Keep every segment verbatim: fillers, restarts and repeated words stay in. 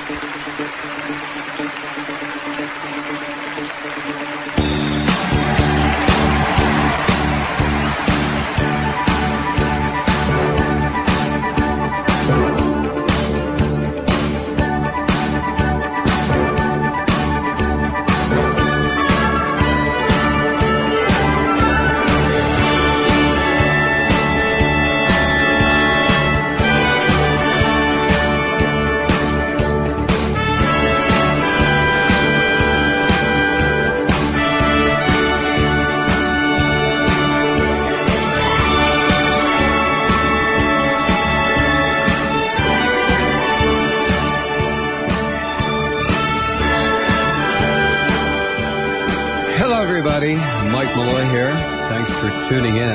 Mike Malloy here. Thanks for tuning in.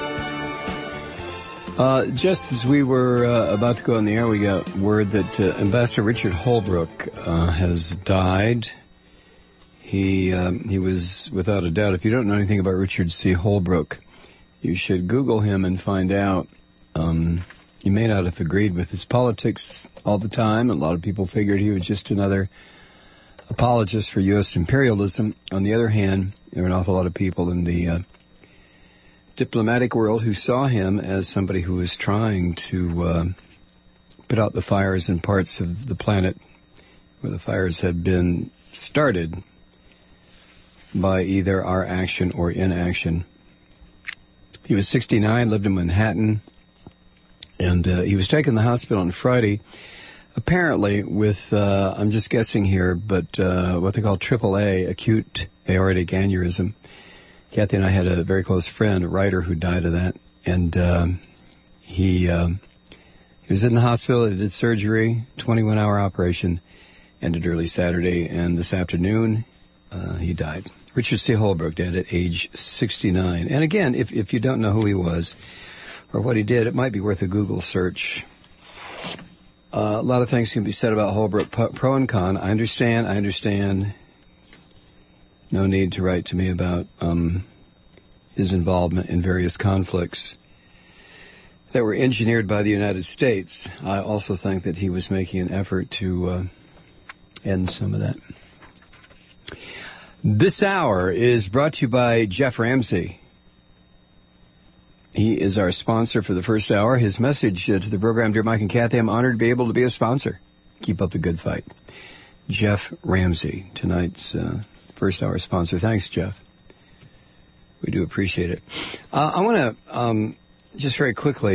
Uh, just as we were uh, about to go on the air, we got word that uh, Ambassador Richard Holbrooke uh, has died. He um, he was, without a doubt, if you don't know anything about Richard C. Holbrooke, you should Google him and find out. Um, you may not have agreed with his politics all the time. A lot of people figured he was just another apologist for U S imperialism. On the other hand, there are an awful lot of people in the uh, diplomatic world who saw him as somebody who was trying to uh, put out the fires in parts of the planet where the fires had been started by either our action or inaction. He was sixty-nine, lived in Manhattan, and uh, he was taken to the hospital on Friday, apparently with, uh, I'm just guessing here, but uh, what they call triple A, acute aortic aneurysm. Kathy and I had a very close friend, a writer, who died of that, and um, he um, he was in the hospital. He did surgery, twenty-one hour operation, ended early Saturday, and this afternoon uh, he died. Richard C. Holbrooke died at age sixty-nine. And again, if if you don't know who he was or what he did, it might be worth a Google search. Uh, a lot of things can be said about Holbrooke, pro and con. I understand, I understand. No need to write to me about um, his involvement in various conflicts that were engineered by the United States. I also think that he was making an effort to uh, end some of that. This hour is brought to you by Jeff Ramsey. He is our sponsor for the first hour. His message uh, to the program, dear Mike and Kathy, I'm honored to be able to be a sponsor. Keep up the good fight. Jeff Ramsey, tonight's uh, first hour sponsor. Thanks, Jeff. We do appreciate it. Uh, I want to um, just very quickly,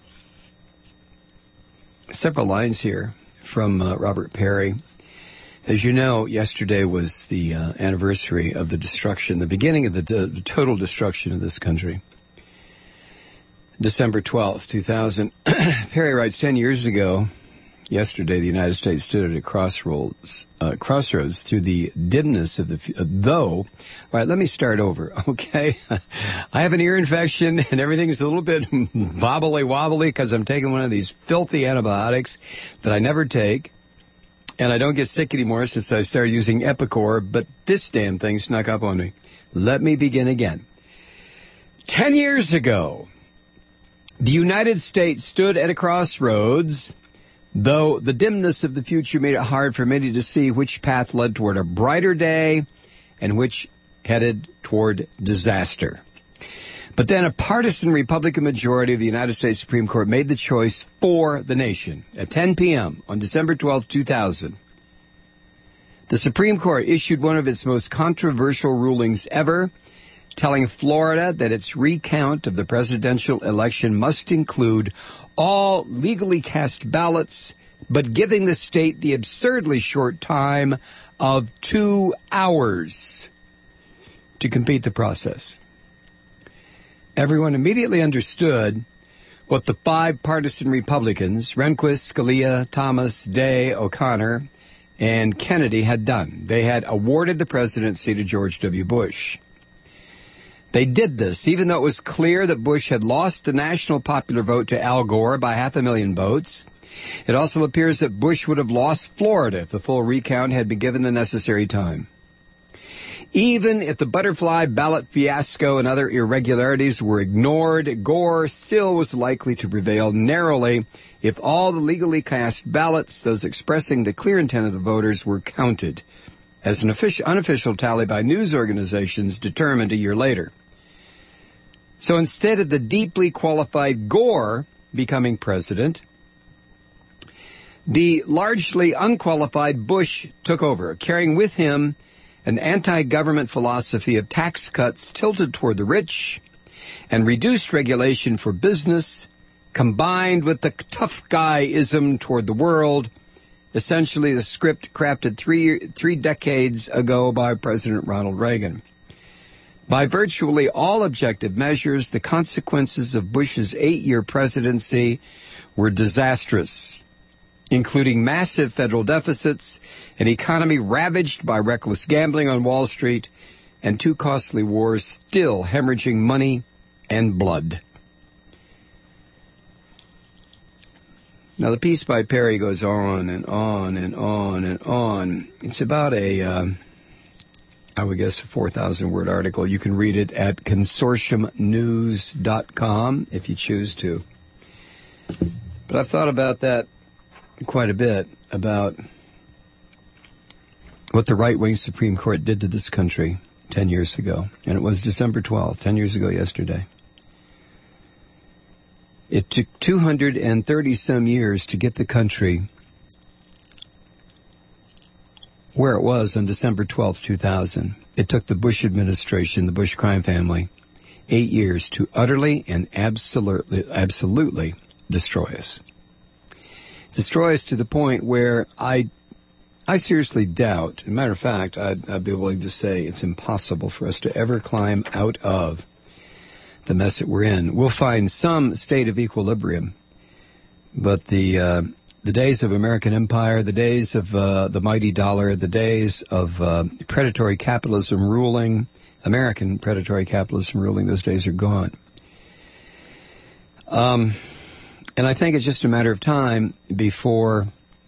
several lines here from uh, Robert Perry. As you know, yesterday was the uh, anniversary of the destruction, the beginning of the, the total destruction of this country. December twelfth, two thousand. Perry writes, ten years ago, yesterday, the United States stood at a crossroads, uh, crossroads through the dimness of the, uh, though, all right, let me start over, okay? I have an ear infection and everything's a little bit bobbly wobbly because I'm taking one of these filthy antibiotics that I never take. And I don't get sick anymore since I started using Epicor, but this damn thing snuck up on me. Let me begin again. Ten years ago, the United States stood at a crossroads, though the dimness of the future made it hard for many to see which path led toward a brighter day and which headed toward disaster. But then a partisan Republican majority of the United States Supreme Court made the choice for the nation. At ten p.m. on December twelfth, two thousand, the Supreme Court issued one of its most controversial rulings ever, telling Florida that its recount of the presidential election must include all legally cast ballots, but giving the state the absurdly short time of two hours to complete the process. Everyone immediately understood what the five partisan Republicans, Rehnquist, Scalia, Thomas, Day, O'Connor, and Kennedy, had done. They had awarded the presidency to George W. Bush. They did this even though it was clear that Bush had lost the national popular vote to Al Gore by half a million votes. It also appears that Bush would have lost Florida if the full recount had been given the necessary time. Even if the butterfly ballot fiasco and other irregularities were ignored, Gore still was likely to prevail narrowly if all the legally cast ballots, those expressing the clear intent of the voters, were counted, as an official, unofficial tally by news organizations determined a year later. So instead of the deeply qualified Gore becoming president, the largely unqualified Bush took over, carrying with him an anti-government philosophy of tax cuts tilted toward the rich and reduced regulation for business, combined with the tough guy-ism toward the world, essentially the script crafted three, three decades ago by President Ronald Reagan. By virtually all objective measures, the consequences of Bush's eight-year presidency were disastrous, including massive federal deficits, an economy ravaged by reckless gambling on Wall Street, and two costly wars still hemorrhaging money and blood. Now, the piece by Perry goes on and on and on and on. It's about a, uh, I would guess, a four thousand word article. You can read it at consortium news dot com if you choose to. But I've thought about that quite a bit, about what the right-wing Supreme Court did to this country ten years ago. And it was December twelfth, ten years ago yesterday. It took two hundred thirty some years to get the country where it was on December twelfth, two thousand. It took the Bush administration, the Bush crime family, eight years to utterly and absolutely, absolutely destroy us. Destroy us to the point where I I seriously doubt, as a matter of fact, I'd, I'd be willing to say it's impossible for us to ever climb out of the mess that we're in. We'll find some state of equilibrium, but the uh, the days of American empire, the days of uh, the mighty dollar, the days of uh, predatory capitalism ruling, American predatory capitalism ruling, those days are gone. Um. And I think it's just a matter of time before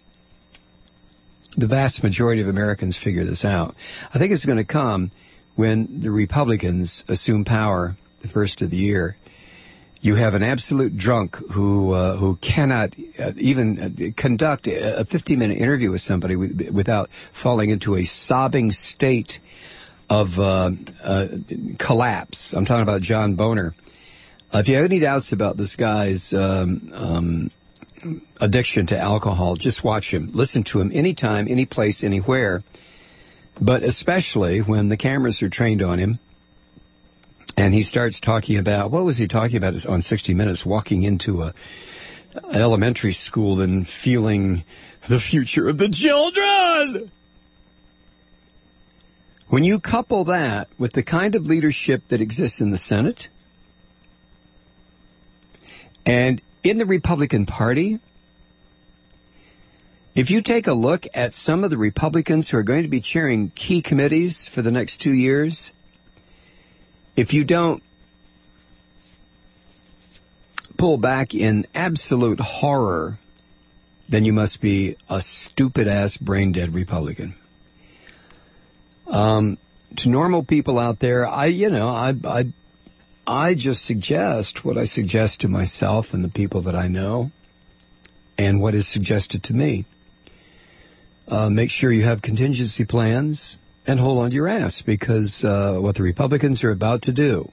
the vast majority of Americans figure this out. I think it's going to come when the Republicans assume power the first of the year. You have an absolute drunk who uh, who cannot uh, even conduct a fifteen-minute interview with somebody with, without falling into a sobbing state of uh, uh, collapse. I'm talking about John Boehner. Uh, if you have any doubts about this guy's um, um, addiction to alcohol, just watch him. Listen to him anytime, any place, anywhere. But especially when the cameras are trained on him and he starts talking about, what was he talking about on sixty minutes, walking into a elementary school and feeling the future of the children. When you couple that with the kind of leadership that exists in the Senate, and in the Republican Party, if you take a look at some of the Republicans who are going to be chairing key committees for the next two years, if you don't pull back in absolute horror, then you must be a stupid-ass, brain-dead Republican. Um, to normal people out there, I, you know, I, I I just suggest what I suggest to myself and the people that I know and what is suggested to me. Uh, make sure you have contingency plans and hold on to your ass, because uh, what the Republicans are about to do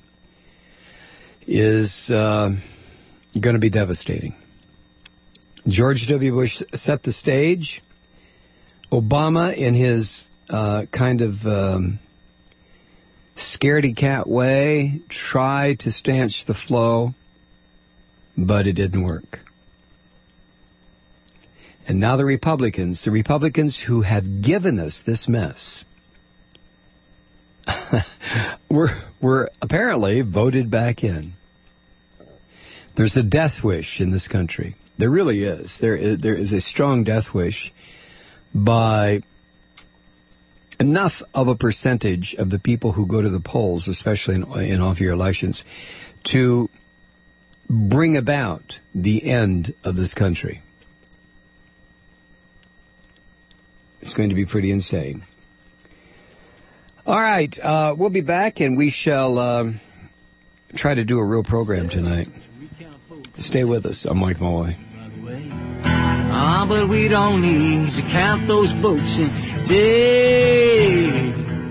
is uh, going to be devastating. George W. Bush set the stage. Obama, in his uh, kind of Um, scaredy-cat way, tried to stanch the flow, but it didn't work. And now the Republicans, the Republicans who have given us this mess, were, were apparently voted back in. There's a death wish in this country. There really is. There is, there is a strong death wish by enough of a percentage of the people who go to the polls, especially in, in off-year elections, to bring about the end of this country. It's going to be pretty insane. All right, uh, we'll be back, and we shall um, try to do a real program tonight. Stay with us. I'm Mike Malloy. Ah, but we don't need to count those votes in day.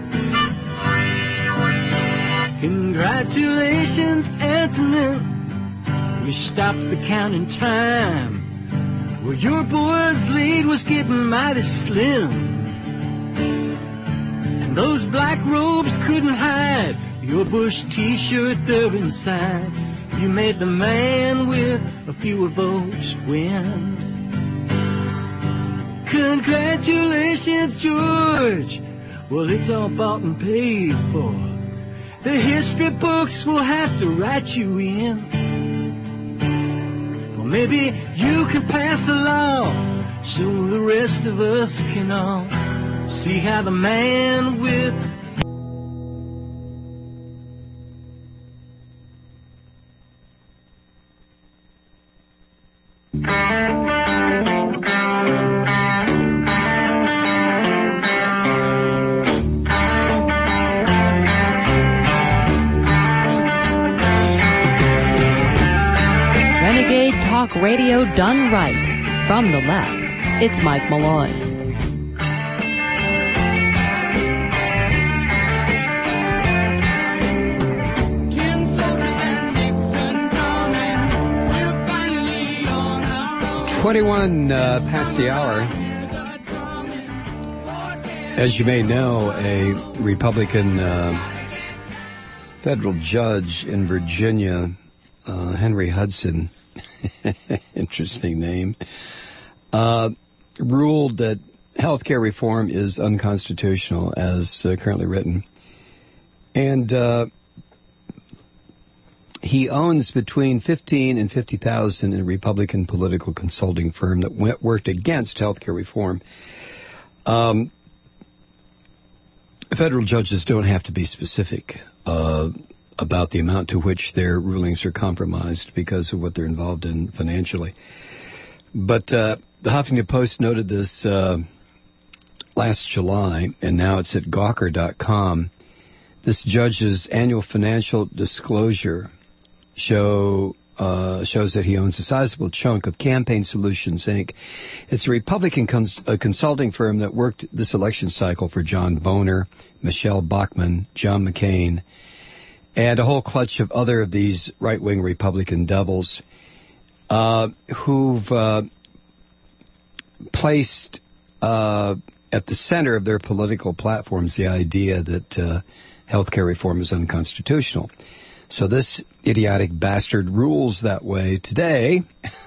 Congratulations, Antonin. We stopped the counting time. Well, your boy's lead was getting mighty slim. And those black robes couldn't hide your Bush t-shirt there inside. You made the man with a fewer votes win. Congratulations, George. Well, it's all bought and paid for. The history books will have to write you in. Well, maybe you can pass a law so the rest of us can all see how the man with Radio done right. From the left, it's Mike Malloy. Twenty-one uh, past the hour. As you may know, a Republican uh, federal judge in Virginia, uh, Henry Hudson, interesting name, uh, ruled that health care reform is unconstitutional as uh, currently written. And uh, he owns between fifteen and fifty thousand in a Republican political consulting firm that went, worked against health care reform. Um, federal judges don't have to be specific uh about the amount to which their rulings are compromised because of what they're involved in financially. But uh, the Huffington Post noted this uh, last July, and now it's at Gawker dot com. This judge's annual financial disclosure show uh, shows that he owns a sizable chunk of Campaign Solutions, Incorporated. It's a Republican cons- a consulting firm that worked this election cycle for John Boehner, Michelle Bachmann, John McCain, and a whole clutch of other of these right-wing Republican devils uh, who've uh, placed uh, at the center of their political platforms the idea that uh, health care reform is unconstitutional. So this idiotic bastard rules that way today.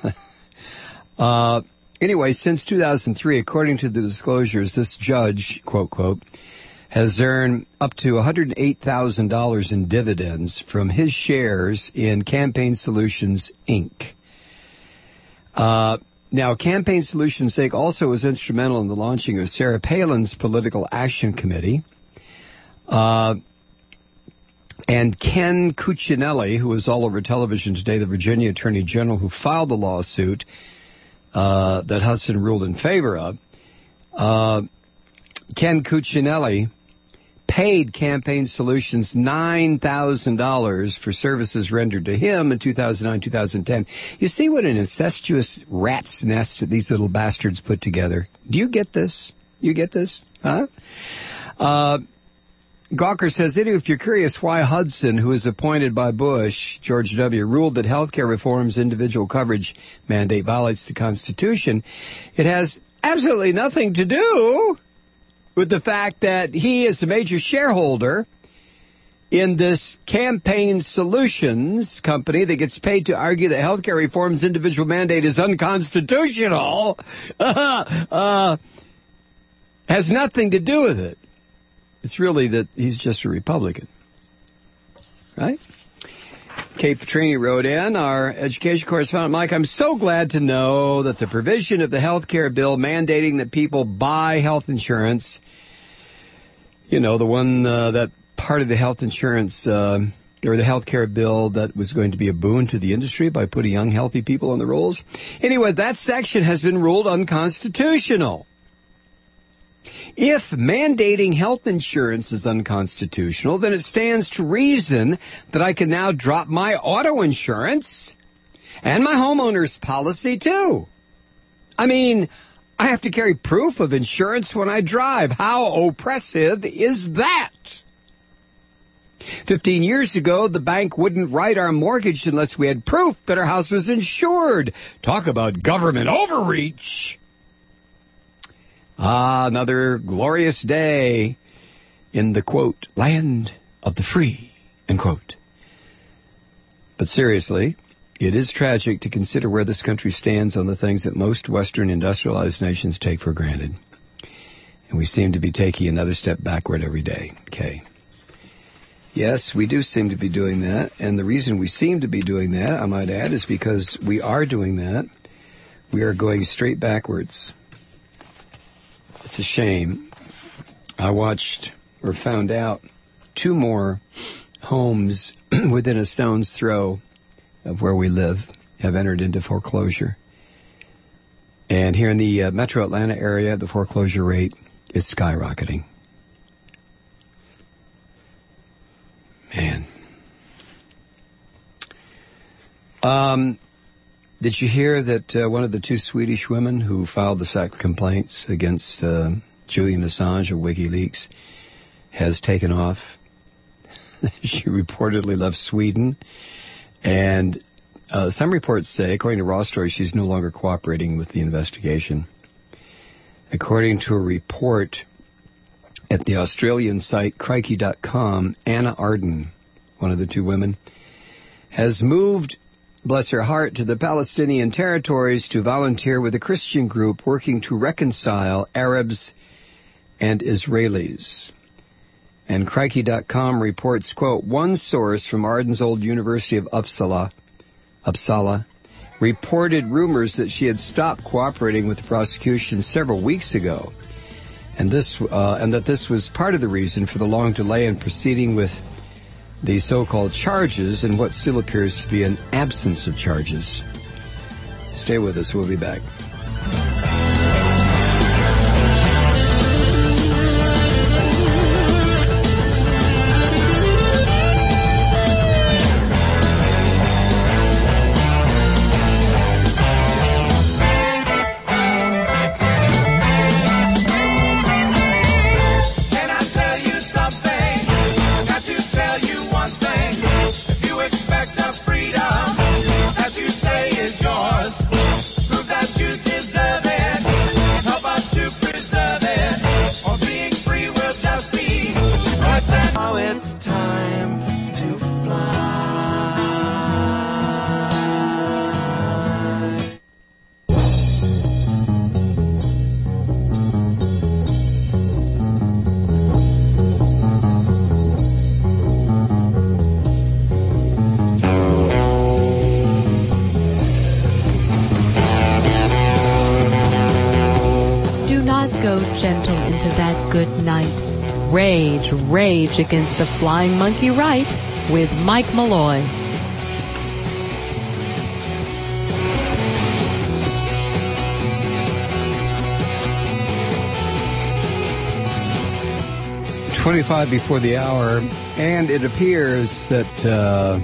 uh, anyway, since two thousand three, according to the disclosures, this judge, quote, quote, has earned up to one hundred eight thousand dollars in dividends from his shares in Campaign Solutions, Incorporated. Uh, now, Campaign Solutions, Incorporated also was instrumental in the launching of Sarah Palin's Political Action Committee. Uh, and Ken Cuccinelli, who is all over television today, the Virginia Attorney General who filed the lawsuit uh, that Hudson ruled in favor of, uh, Ken Cuccinelli paid Campaign Solutions nine thousand dollars for services rendered to him in two thousand nine, two thousand ten. You see what an incestuous rat's nest these little bastards put together. Do you get this? You get this? Huh? Uh, Gawker says that if you're curious why Hudson, who was appointed by Bush, George W., ruled that health care reform's individual coverage mandate violates the Constitution, it has absolutely nothing to do with the fact that he is a major shareholder in this Campaign Solutions company that gets paid to argue that healthcare reform's individual mandate is unconstitutional, uh, uh, has nothing to do with it. It's really that he's just a Republican, right? Kate Petrini wrote in, our education correspondent, Mike, I'm so glad to know that the provision of the health care bill mandating that people buy health insurance, you know, the one, uh, that part of the health insurance, uh, or the health care bill that was going to be a boon to the industry by putting young, healthy people on the rolls. Anyway, that section has been ruled unconstitutional. If mandating health insurance is unconstitutional, then it stands to reason that I can now drop my auto insurance and my homeowner's policy, too. I mean, I have to carry proof of insurance when I drive. How oppressive is that? Fifteen years ago, the bank wouldn't write our mortgage unless we had proof that our house was insured. Talk about government overreach. Ah, another glorious day in the, quote, land of the free, end quote. But seriously, it is tragic to consider where this country stands on the things that most Western industrialized nations take for granted. And we seem to be taking another step backward every day. Okay. Yes, we do seem to be doing that. And the reason we seem to be doing that, I might add, is because we are doing that. We are going straight backwards. It's a shame. I watched or found out two more homes within a stone's throw of where we live have entered into foreclosure. And here in the uh, metro Atlanta area, the foreclosure rate is skyrocketing. Man. Um, did you hear that uh, one of the two Swedish women who filed the sack complaints against uh, Julian Assange of WikiLeaks has taken off? She reportedly left Sweden. And uh, some reports say, according to Raw Story, she's no longer cooperating with the investigation. According to a report at the Australian site Crikey dot com, Anna Arden, one of the two women, has moved, bless her heart, to the Palestinian territories to volunteer with a Christian group working to reconcile Arabs and Israelis. And Crikey dot com reports, quote, one source from Arden's old University of Uppsala, Uppsala reported rumors that she had stopped cooperating with the prosecution several weeks ago, and this uh, and that this was part of the reason for the long delay in proceeding with the so-called charges and what still appears to be an absence of charges. Stay with us. We'll be back. Gentle into that good night. Rage, rage against the flying monkey right with Mike Malloy. twenty-five before the hour, and it appears that uh,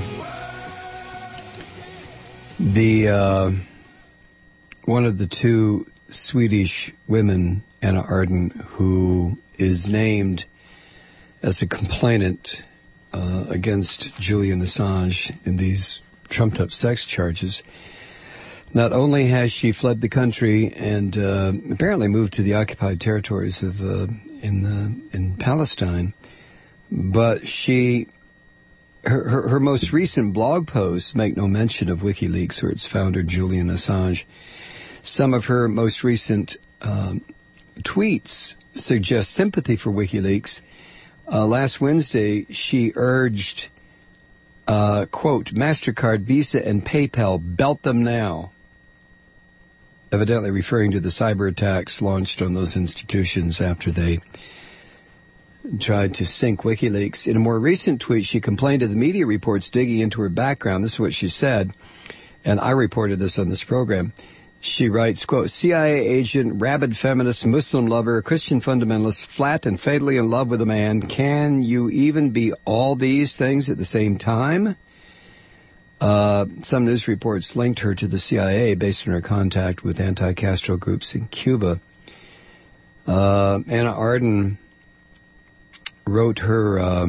the uh, one of the two Swedish women, Anna Arden, who is named as a complainant uh, against Julian Assange in these trumped-up sex charges. Not only has she fled the country and uh, apparently moved to the occupied territories of uh, in the, in Palestine, but she her, her her most recent blog posts make no mention of WikiLeaks or its founder Julian Assange. Some of her most recent um, tweets suggest sympathy for WikiLeaks. Uh, last Wednesday, she urged, uh, quote, MasterCard, Visa, and PayPal, belt them now. Evidently referring to the cyber attacks launched on those institutions after they tried to sink WikiLeaks. In a more recent tweet, she complained of the media reports digging into her background. This is what she said, and I reported this on this program. She writes, quote, C I A agent, rabid feminist, Muslim lover, Christian fundamentalist, flat and fatally in love with a man. Can you even be all these things at the same time? Uh, some news reports linked her to the C I A based on her contact with anti-Castro groups in Cuba. Uh, Anna Arden wrote her uh,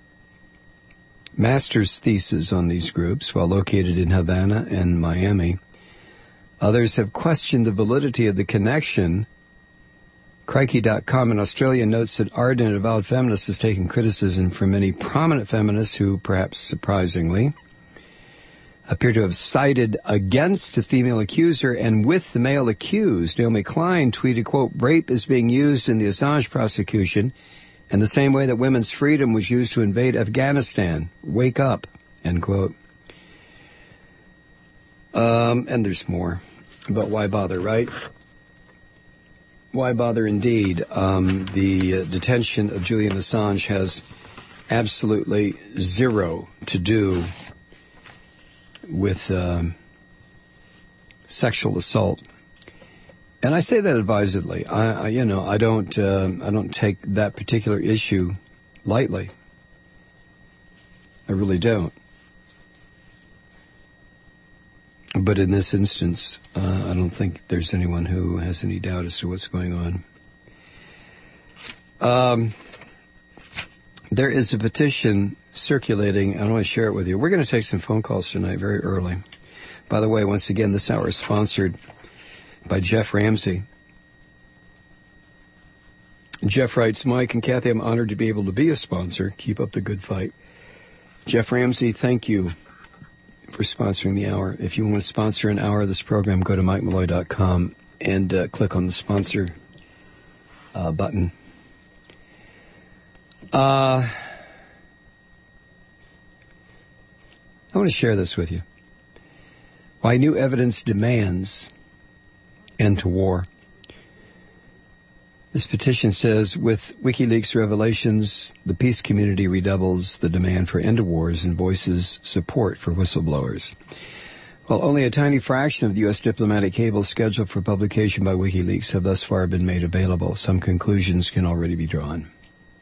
master's thesis on these groups while located in Havana and Miami. Others have questioned the validity of the connection. Crikey dot com in Australia notes that Arden, an avowed feminist, has taken criticism from many prominent feminists who, perhaps surprisingly, appear to have sided against the female accuser and with the male accused. Naomi Klein tweeted, quote, rape is being used in the Assange prosecution in the same way that women's freedom was used to invade Afghanistan. Wake up, end quote. Um, and there's more. But why bother, right? Why bother indeed? Um, the uh, detention of Julian Assange has absolutely zero to do with uh, sexual assault. And I say that advisedly. I, I you know, I don't, uh, I don't take that particular issue lightly. I really don't. But in this instance, uh, I don't think there's anyone who has any doubt as to what's going on. Um, there is a petition circulating. I want to share it with you. We're going to take some phone calls tonight very early. By the way, once again, this hour is sponsored by Jeff Ramsey. Jeff writes, Mike and Kathy, I'm honored to be able to be a sponsor. Keep up the good fight. Jeff Ramsey, thank you for sponsoring the hour. If you want to sponsor an hour of this program, go to mike malloy dot com and uh, click on the sponsor uh, button. Uh, I want to share this with you. Why new evidence demands end to war. This petition says, with WikiLeaks revelations, the peace community redoubles the demand for end to wars and voices support for whistleblowers. While only a tiny fraction of the U S diplomatic cables scheduled for publication by WikiLeaks have thus far been made available, some conclusions can already be drawn.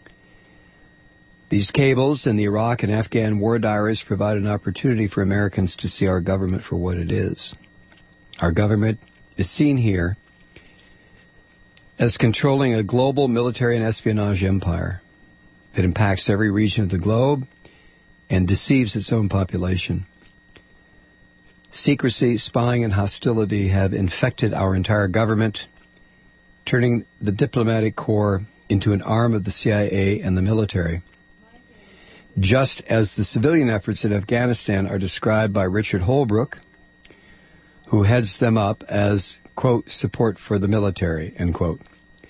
These cables and the Iraq and Afghan war diaries provide an opportunity for Americans to see our government for what it is. Our government is seen here as controlling a global military and espionage empire that impacts every region of the globe and deceives its own population. Secrecy, spying, and hostility have infected our entire government, turning the diplomatic corps into an arm of the C I A and the military. Just as the civilian efforts in Afghanistan are described by Richard Holbrooke, who heads them up as, quote, support for the military, end quote.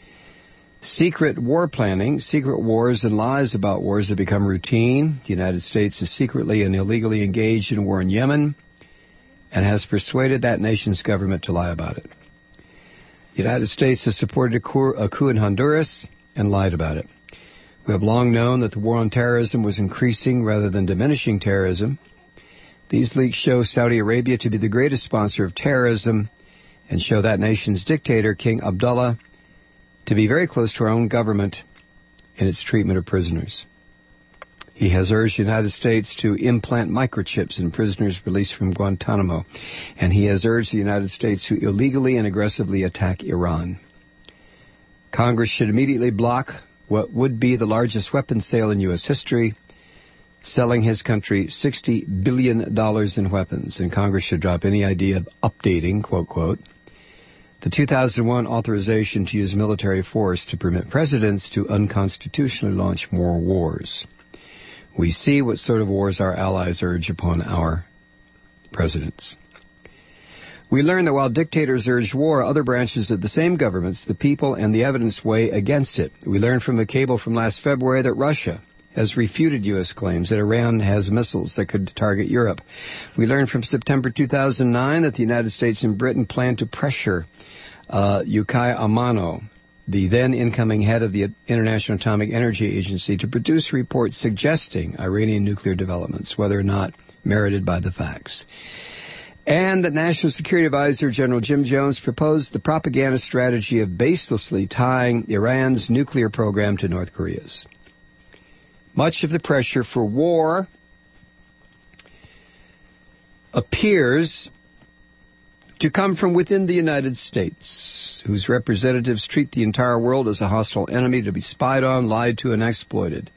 Secret war planning, secret wars and lies about wars have become routine. The United States is secretly and illegally engaged in a war in Yemen and has persuaded that nation's government to lie about it. The United States has supported a coup, a coup in Honduras and lied about it. We have long known that the war on terrorism was increasing rather than diminishing terrorism. These leaks show Saudi Arabia to be the greatest sponsor of terrorism and show that nation's dictator, King Abdullah, to be very close to our own government in its treatment of prisoners. He has urged the United States to implant microchips in prisoners released from Guantanamo, and he has urged the United States to illegally and aggressively attack Iran. Congress should immediately block what would be the largest weapons sale in U S history, selling his country sixty billion dollars in weapons, and Congress should drop any idea of updating, quote, quote, the two thousand one authorization to use military force to permit presidents to unconstitutionally launch more wars. We see what sort of wars our allies urge upon our presidents. We learn that while dictators urge war, other branches of the same governments, the people and the evidence weigh against it. We learned from a cable from last February that Russia has refuted U S claims that Iran has missiles that could target Europe. We learned from September two thousand nine that the United States and Britain plan to pressure uh, Yukai Amano, the then incoming head of the International Atomic Energy Agency, to produce reports suggesting Iranian nuclear developments, whether or not merited by the facts. And that National Security Advisor General Jim Jones proposed the propaganda strategy of baselessly tying Iran's nuclear program to North Korea's. Much of the pressure for war appears to come from within the United States, whose representatives treat the entire world as a hostile enemy to be spied on, lied to, and exploited.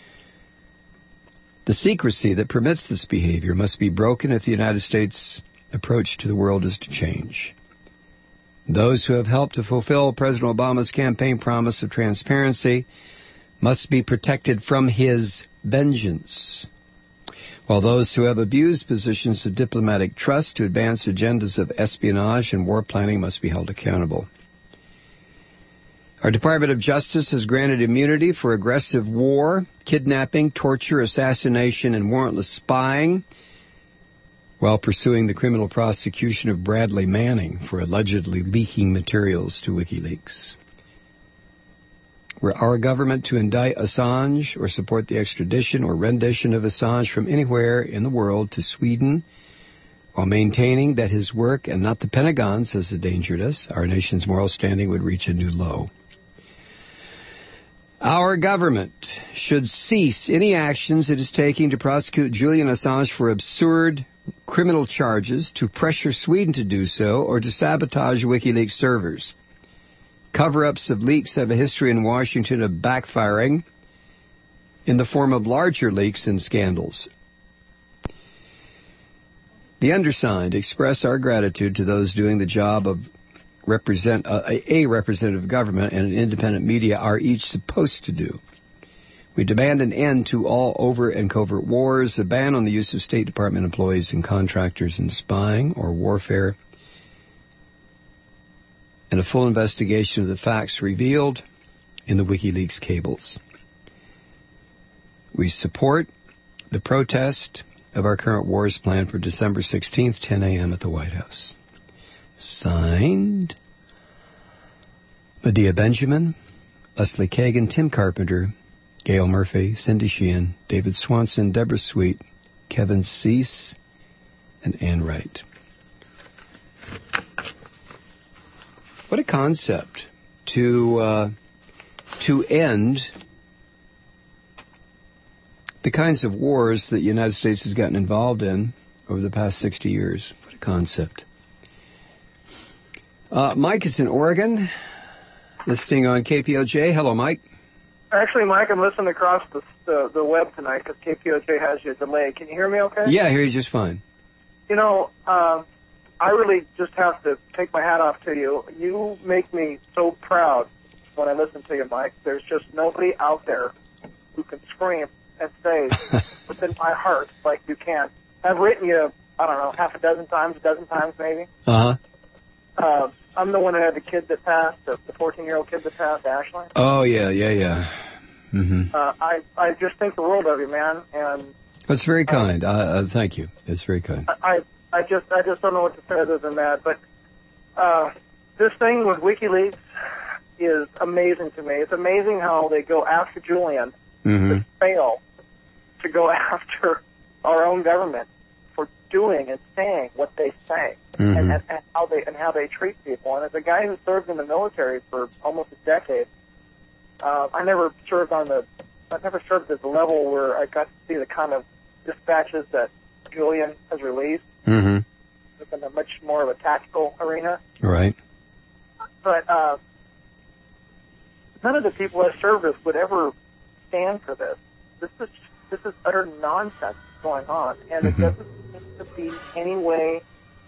The secrecy that permits this behavior must be broken if the United States' approach to the world is to change. Those who have helped to fulfill President Obama's campaign promise of transparency must be protected from his vengeance, while those who have abused positions of diplomatic trust to advance agendas of espionage and war planning must be held accountable. Our Department of Justice has granted immunity for aggressive war, kidnapping, torture, assassination, and warrantless spying, while pursuing the criminal prosecution of Bradley Manning for allegedly leaking materials to WikiLeaks. Were our government to indict Assange or support the extradition or rendition of Assange from anywhere in the world to Sweden, while maintaining that his work and not the Pentagon's has endangered us, our nation's moral standing would reach a new low. Our government should cease any actions it is taking to prosecute Julian Assange for absurd criminal charges, to pressure Sweden to do so, or to sabotage WikiLeaks servers. Cover-ups of leaks have a history in Washington of backfiring in the form of larger leaks and scandals. The undersigned express our gratitude to those doing the job of represent uh, a representative government and an independent media are each supposed to do. We demand an end to all overt and covert wars, a ban on the use of State Department employees and contractors in spying or warfare, and a full investigation of the facts revealed in the WikiLeaks cables. We support the protest of our current wars plan for December sixteenth, ten a.m. at the White House. Signed, Medea Benjamin, Leslie Kagan, Tim Carpenter, Gail Murphy, Cindy Sheehan, David Swanson, Deborah Sweet, Kevin Cease, and Ann Wright. What a concept to uh, to end the kinds of wars that the United States has gotten involved in over the past sixty years. What a concept. Uh, Mike is in Oregon, listening on K P O J. Hello, Mike. Actually, Mike, I'm listening across the the, the web tonight because K P O J has you delay. Can you hear me okay? Yeah, I hear you just fine. You know, uh, I really just have to take my hat off to you. You make me so proud when I listen to you, Mike. There's just nobody out there who can scream and say within my heart like you can. I've written you, I don't know, half a dozen times, a dozen times maybe. Uh-huh. Uh, I'm the one that had the kid that passed, the fourteen-year-old kid that passed, Ashley. Oh, yeah, yeah, yeah. Mm-hmm. Uh, I, I just think the world of you, man. And that's very kind. Uh, uh, thank you. It's very kind. I, I just I just don't know what to say other than that. But uh, this thing with WikiLeaks is amazing to me. It's amazing how they go after Julian mm-hmm. to fail to go after our own government for doing and saying what they say, mm-hmm. and, and, and how they and how they treat people. And as a guy who served in the military for almost a decade, uh, I never served on the I never served at the level where I got to see the kind of dispatches that Julian has released. Mm-hmm. In a much more of a tactical arena. Right. But uh, none of the people I served with would ever stand for this. This is this is utter nonsense going on, and mm-hmm. it doesn't seem to be any way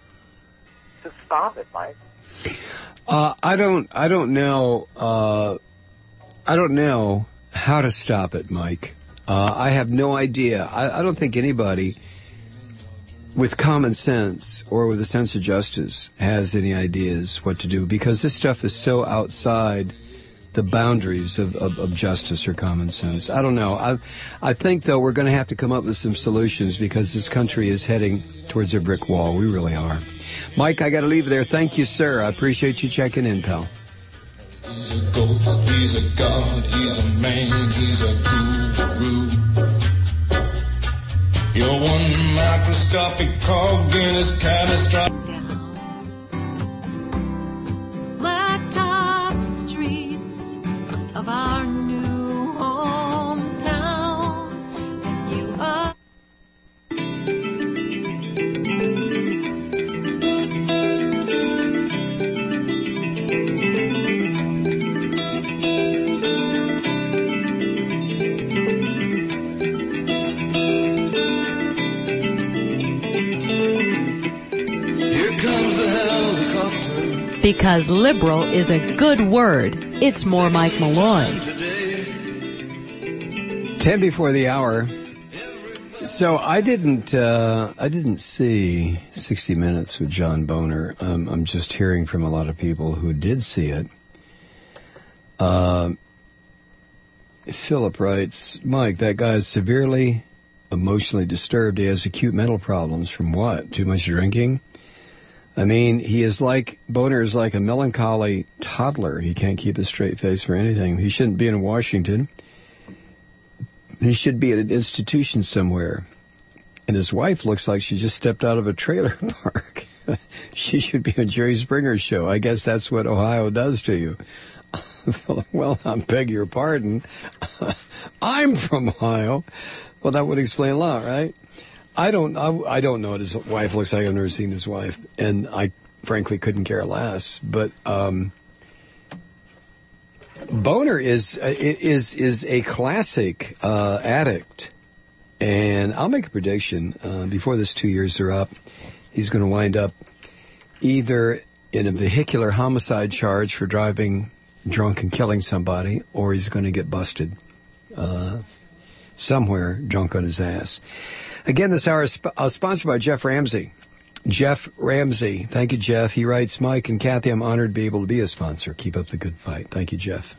to stop it, Mike. Uh, I don't. I don't know. Uh, I don't know how to stop it, Mike. Uh, I have no idea. I, I don't think anybody with common sense or with a sense of justice has any ideas what to do, because this stuff is so outside the boundaries of, of, of justice or common sense. I don't know. I, I think, though, we're going to have to come up with some solutions because this country is heading towards a brick wall. We really are. Mike, I got to leave it there. Thank you, sir. I appreciate you checking in, pal. He's a ghost, he's a god, he's a man, he's a guru. You're one microscopic cog in his catastrophic. Blacktop streets of our new hometown, and you are. Because liberal is a good word. It's more Mike Malloy. Ten before the hour. So I didn't, uh, I didn't see sixty minutes with John Boner. Um, I'm just hearing from a lot of people who did see it. Uh, Philip writes, Mike, that guy's severely emotionally disturbed. He has acute mental problems from what? Too much drinking? I mean, he is like, Boner is like a melancholy toddler. He can't keep a straight face for anything. He shouldn't be in Washington. He should be at an institution somewhere. And his wife looks like she just stepped out of a trailer park. She should be on Jerry Springer's show. I guess that's what Ohio does to you. Well, I beg your pardon. I'm from Ohio. Well, that would explain a lot, right? I don't. I, I don't know what his wife looks like. I've never seen his wife, and I frankly couldn't care less. But um, Boner is is is a classic uh, addict, and I'll make a prediction. Uh, before this two years are up, he's going to wind up either in a vehicular homicide charge for driving drunk and killing somebody, or he's going to get busted uh, somewhere drunk on his ass. Again, this hour is sp- uh, sponsored by Jeff Ramsey. Jeff Ramsey. Thank you, Jeff. He writes, Mike and Kathy, I'm honored to be able to be a sponsor. Keep up the good fight. Thank you, Jeff.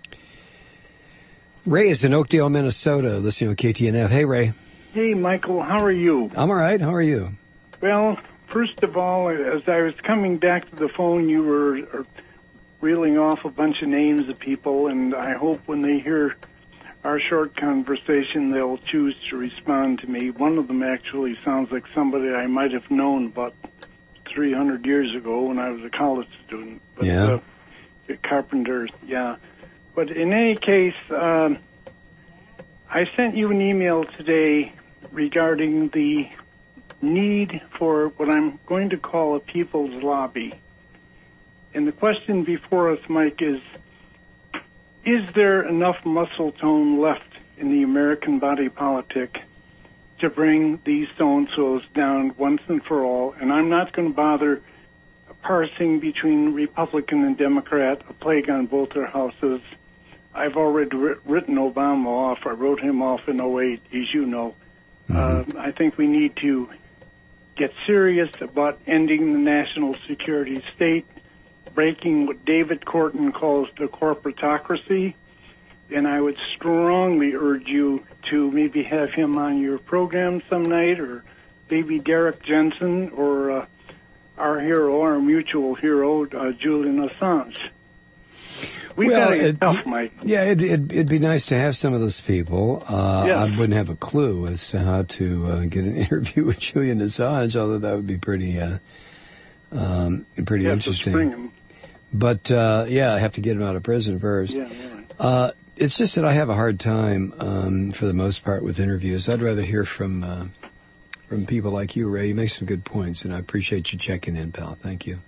Ray is in Oakdale, Minnesota, listening on K T N F. Hey, Ray. Hey, Michael. How are you? I'm all right. How are you? Well, first of all, as I was coming back to the phone, you were reeling off a bunch of names of people, and I hope when they hear our short conversation, they'll choose to respond to me. One of them actually sounds like somebody I might have known about three hundred years ago when I was a college student. But, yeah. Uh, a carpenter, yeah. But in any case, um, I sent you an email today regarding the need for what I'm going to call a people's lobby. And the question before us, Mike, is, is there enough muscle tone left in the American body politic to bring these so-and-sos down once and for all? And I'm not going to bother parsing between Republican and Democrat, a plague on both their houses. I've already ri- written Obama off. I wrote him off in oh eight, as you know. Mm-hmm. Uh, I think we need to get serious about ending the national security state, breaking what David Korten calls the corporatocracy, and I would strongly urge you to maybe have him on your program some night, or maybe Derek Jensen, or uh, our hero, our mutual hero, uh, Julian Assange. We've well, got it, tough, Mike. Yeah, it, it, it'd be nice to have some of those people. Uh, yes. I wouldn't have a clue as to how to uh, get an interview with Julian Assange, although that would be pretty, uh, um, pretty yes, interesting. But, uh, yeah, I have to get him out of prison first. Yeah, yeah. Uh, it's just that I have a hard time, um, for the most part, with interviews. I'd rather hear from uh, from people like you, Ray. You make some good points, and I appreciate you checking in, pal. Thank you.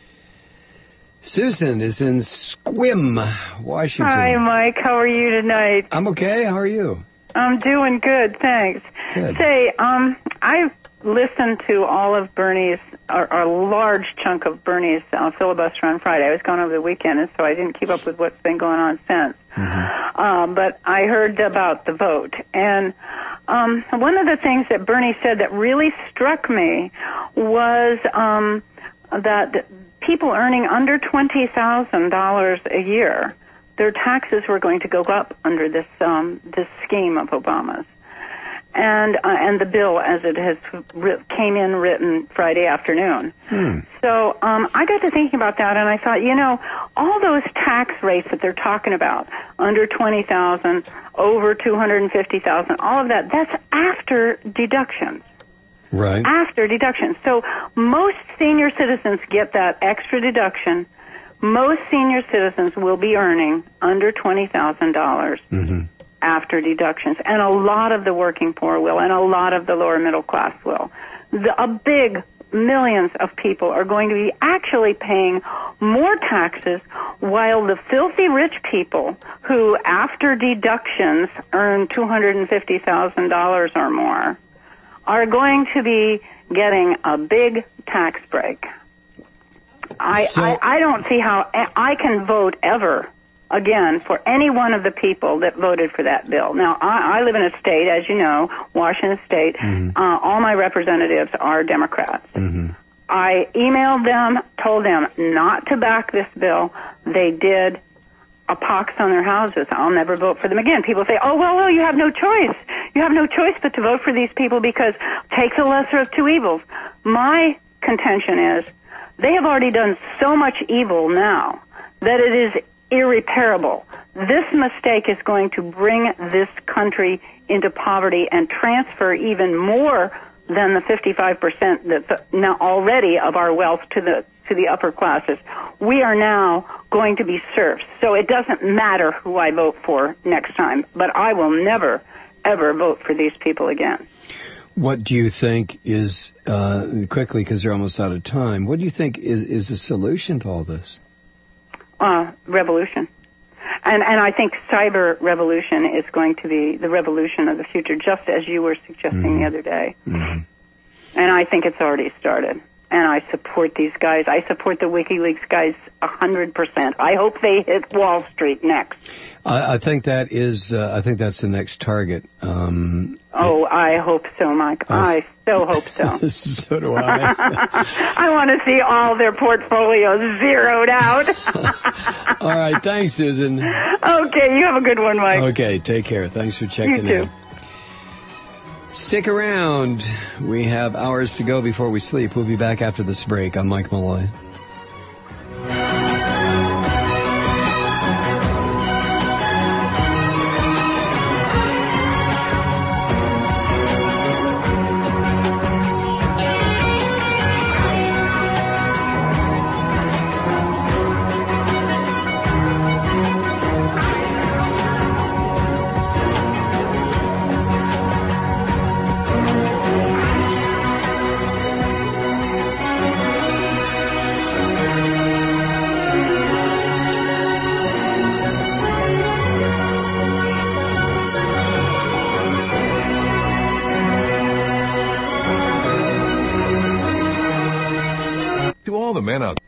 Susan is in Squim, Washington. Hi, Mike. How are you tonight? I'm okay. How are you? I'm doing good, thanks. Good. Say, um, I've listened to all of Bernie's, or, or a large chunk of Bernie's uh, filibuster on Friday. I was gone over the weekend, and so I didn't keep up with what's been going on since. Mm-hmm. Um, but I heard about the vote. And um, one of the things that Bernie said that really struck me was um, that people earning under twenty thousand dollars a year, their taxes were going to go up under this um, this scheme of Obama's. and uh, and the bill as it has ri- came in written Friday afternoon. Hmm. So um, I got to thinking about that, and I thought, you know, all those tax rates that they're talking about, under twenty thousand, over two hundred fifty thousand, all of that, that's after deductions. Right. After deductions. So most senior citizens get that extra deduction. Most senior citizens will be earning under twenty thousand dollars. Mm-hmm. After deductions, and a lot of the working poor will, and a lot of the lower middle class will. The, a big millions of people are going to be actually paying more taxes, while the filthy rich people who, after deductions, earn two hundred fifty thousand dollars or more, are going to be getting a big tax break. I, So- I, I don't see how I can vote ever again for any one of the people that voted for that bill. Now, I, I live in a state, as you know, Washington State. Mm-hmm. Uh, all my representatives are Democrats. Mm-hmm. I emailed them, told them not to back this bill. They did. A pox on their houses. I'll never vote for them again. People say, oh, well, well, you have no choice. You have no choice but to vote for these people because take the lesser of two evils. My contention is they have already done so much evil now that it is irreparable. This mistake is going to bring this country into poverty and transfer even more than the fifty-five percent that's now already of our wealth to the to the upper classes. We are now going to be serfs. So it doesn't matter who I vote for next time, but I will never, ever vote for these people again. What do you think is, uh, quickly, because you're almost out of time, what do you think is, is a solution to all this? Uh, revolution. And, and I think cyber revolution is going to be the revolution of the future, just as you were suggesting mm-hmm. the other day. Mm-hmm. And I think it's already started. And I support these guys. I support the WikiLeaks guys a hundred percent. I hope they hit Wall Street next. I, I think that is. Uh, I think that's the next target. Um, oh, I hope so, Mike. I, I so hope so. So do I. I want to see all their portfolios zeroed out. All right. Thanks, Susan. Okay. You have a good one, Mike. Okay. Take care. Thanks for checking you too. in. Stick around. We have hours to go before we sleep. We'll be back after this break. I'm Mike Malloy. The men out.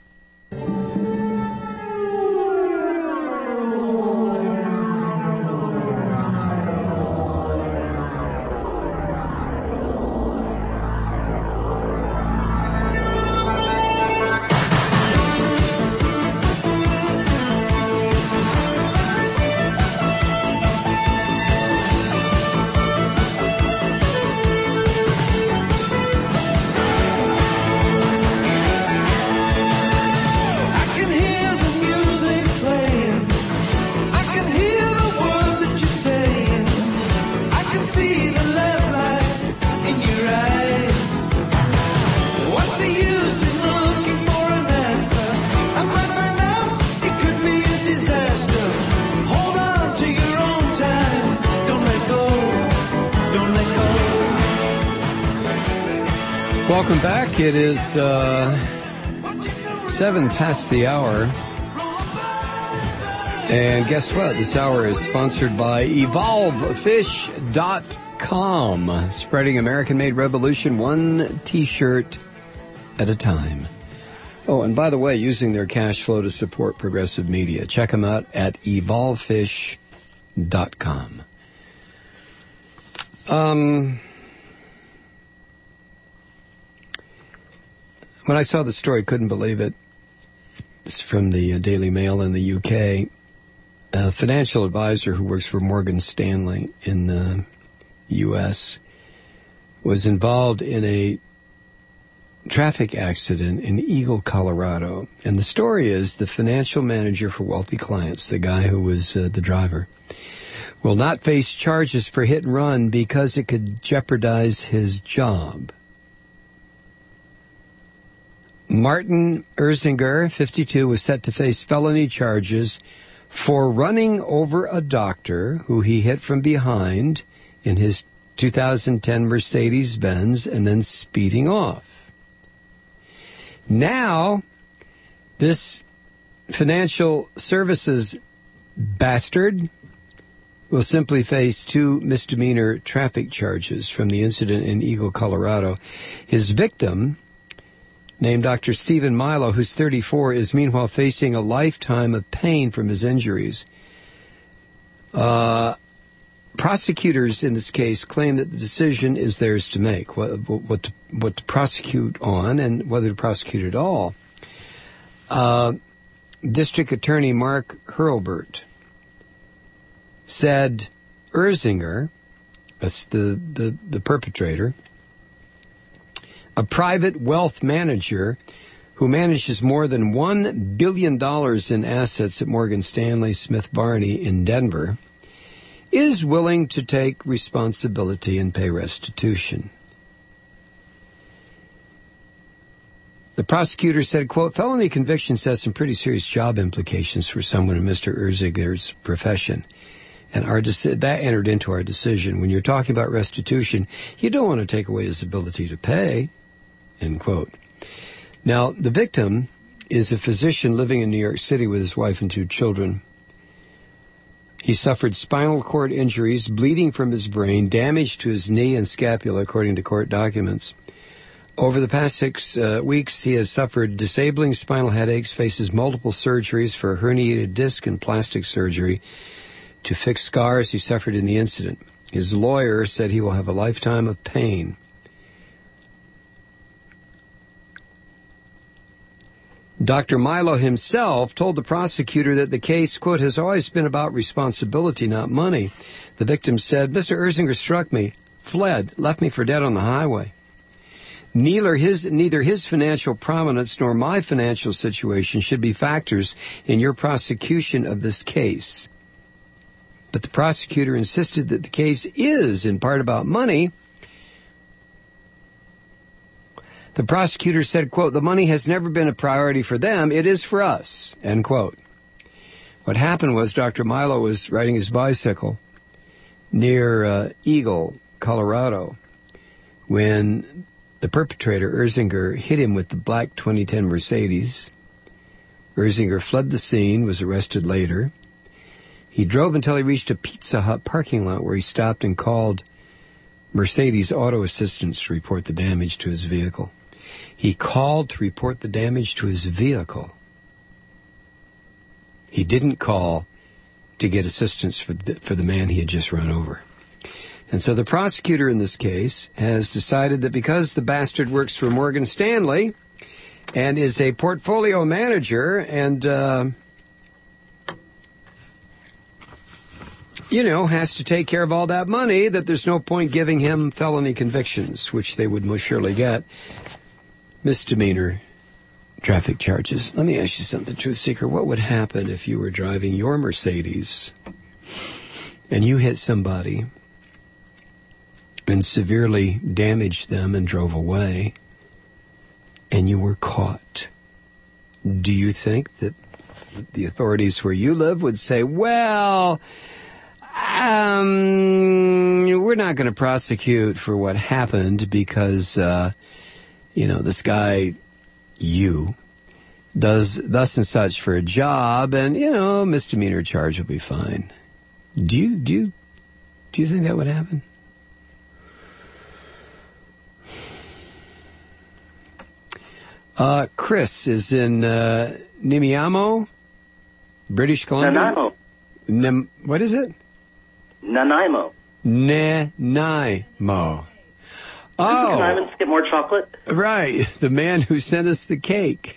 Welcome back. It is uh, seven past the hour. And guess what? This hour is sponsored by evolve fish dot com. Spreading American-made revolution one T-shirt at a time. Oh, and by the way, using their cash flow to support progressive media. Check them out at evolve fish dot com. Um... When I saw the story, couldn't believe it. It's from the uh, Daily Mail in the U K. A financial advisor who works for Morgan Stanley in the U S was involved in a traffic accident in Eagle, Colorado. And the story is the financial manager for wealthy clients, the guy who was uh, the driver, will not face charges for hit and run because it could jeopardize his job. Martin Erzinger, fifty-two, was set to face felony charges for running over a doctor who he hit from behind in his two thousand ten Mercedes-Benz and then speeding off. Now, this financial services bastard will simply face two misdemeanor traffic charges from the incident in Eagle, Colorado. His victim, named Doctor Stephen Milo, who's thirty-four, is meanwhile facing a lifetime of pain from his injuries. Uh, prosecutors in this case claim that the decision is theirs to make, what, what, to, what to prosecute on and whether to prosecute at all. Uh, District Attorney Mark Hurlbert said Erzinger, that's the, the, the perpetrator, a private wealth manager who manages more than one billion dollars in assets at Morgan Stanley Smith Barney in Denver, is willing to take responsibility and pay restitution. The prosecutor said, quote, felony convictions has some pretty serious job implications for someone in Mister Erzinger's profession. And our deci- that entered into our decision. When you're talking about restitution, you don't want to take away his ability to pay, end quote. Now, the victim is a physician living in New York City with his wife and two children. He suffered spinal cord injuries, bleeding from his brain, damage to his knee and scapula, according to court documents. Over the past six uh, weeks, he has suffered disabling spinal headaches, faces multiple surgeries for herniated disc and plastic surgery to fix scars he suffered in the incident. His lawyer said he will have a lifetime of pain. Doctor Milo himself told the prosecutor that the case, quote, has always been about responsibility, not money. The victim said, Mister Erzinger struck me, fled, left me for dead on the highway. Neither his, neither his financial prominence nor my financial situation should be factors in your prosecution of this case. But the prosecutor insisted that the case is in part about money. The prosecutor said, quote, the money has never been a priority for them. It is for us, end quote. What happened was Doctor Milo was riding his bicycle near uh, Eagle, Colorado, when the perpetrator, Erzinger, hit him with the black twenty ten Mercedes. Erzinger fled the scene, was arrested later. He drove until he reached a Pizza Hut parking lot where he stopped and called Mercedes Auto Assistance to report the damage to his vehicle. He called to report the damage to his vehicle. He didn't call to get assistance for the, for the man he had just run over. And so the prosecutor in this case has decided that because the bastard works for Morgan Stanley and is a portfolio manager and, uh, you know, has to take care of all that money, that there's no point giving him felony convictions, which they would most surely get, misdemeanor traffic charges. Let me ask you something, Truth Seeker. What would happen if you were driving your Mercedes and you hit somebody and severely damaged them and drove away and you were caught? Do you think that the authorities where you live would say, well, um, we're not going to prosecute for what happened because, uh, you know, this guy, you, does thus and such for a job, and, you know, misdemeanor charge will be fine. Do you, do you, do you think that would happen? Uh, Chris is in, uh, Nimiamo, British Columbia. Nanaimo. Nem, what is it? Nanaimo. Nanaimo. Oh. Can I get more chocolate? Right. The man who sent us the cake.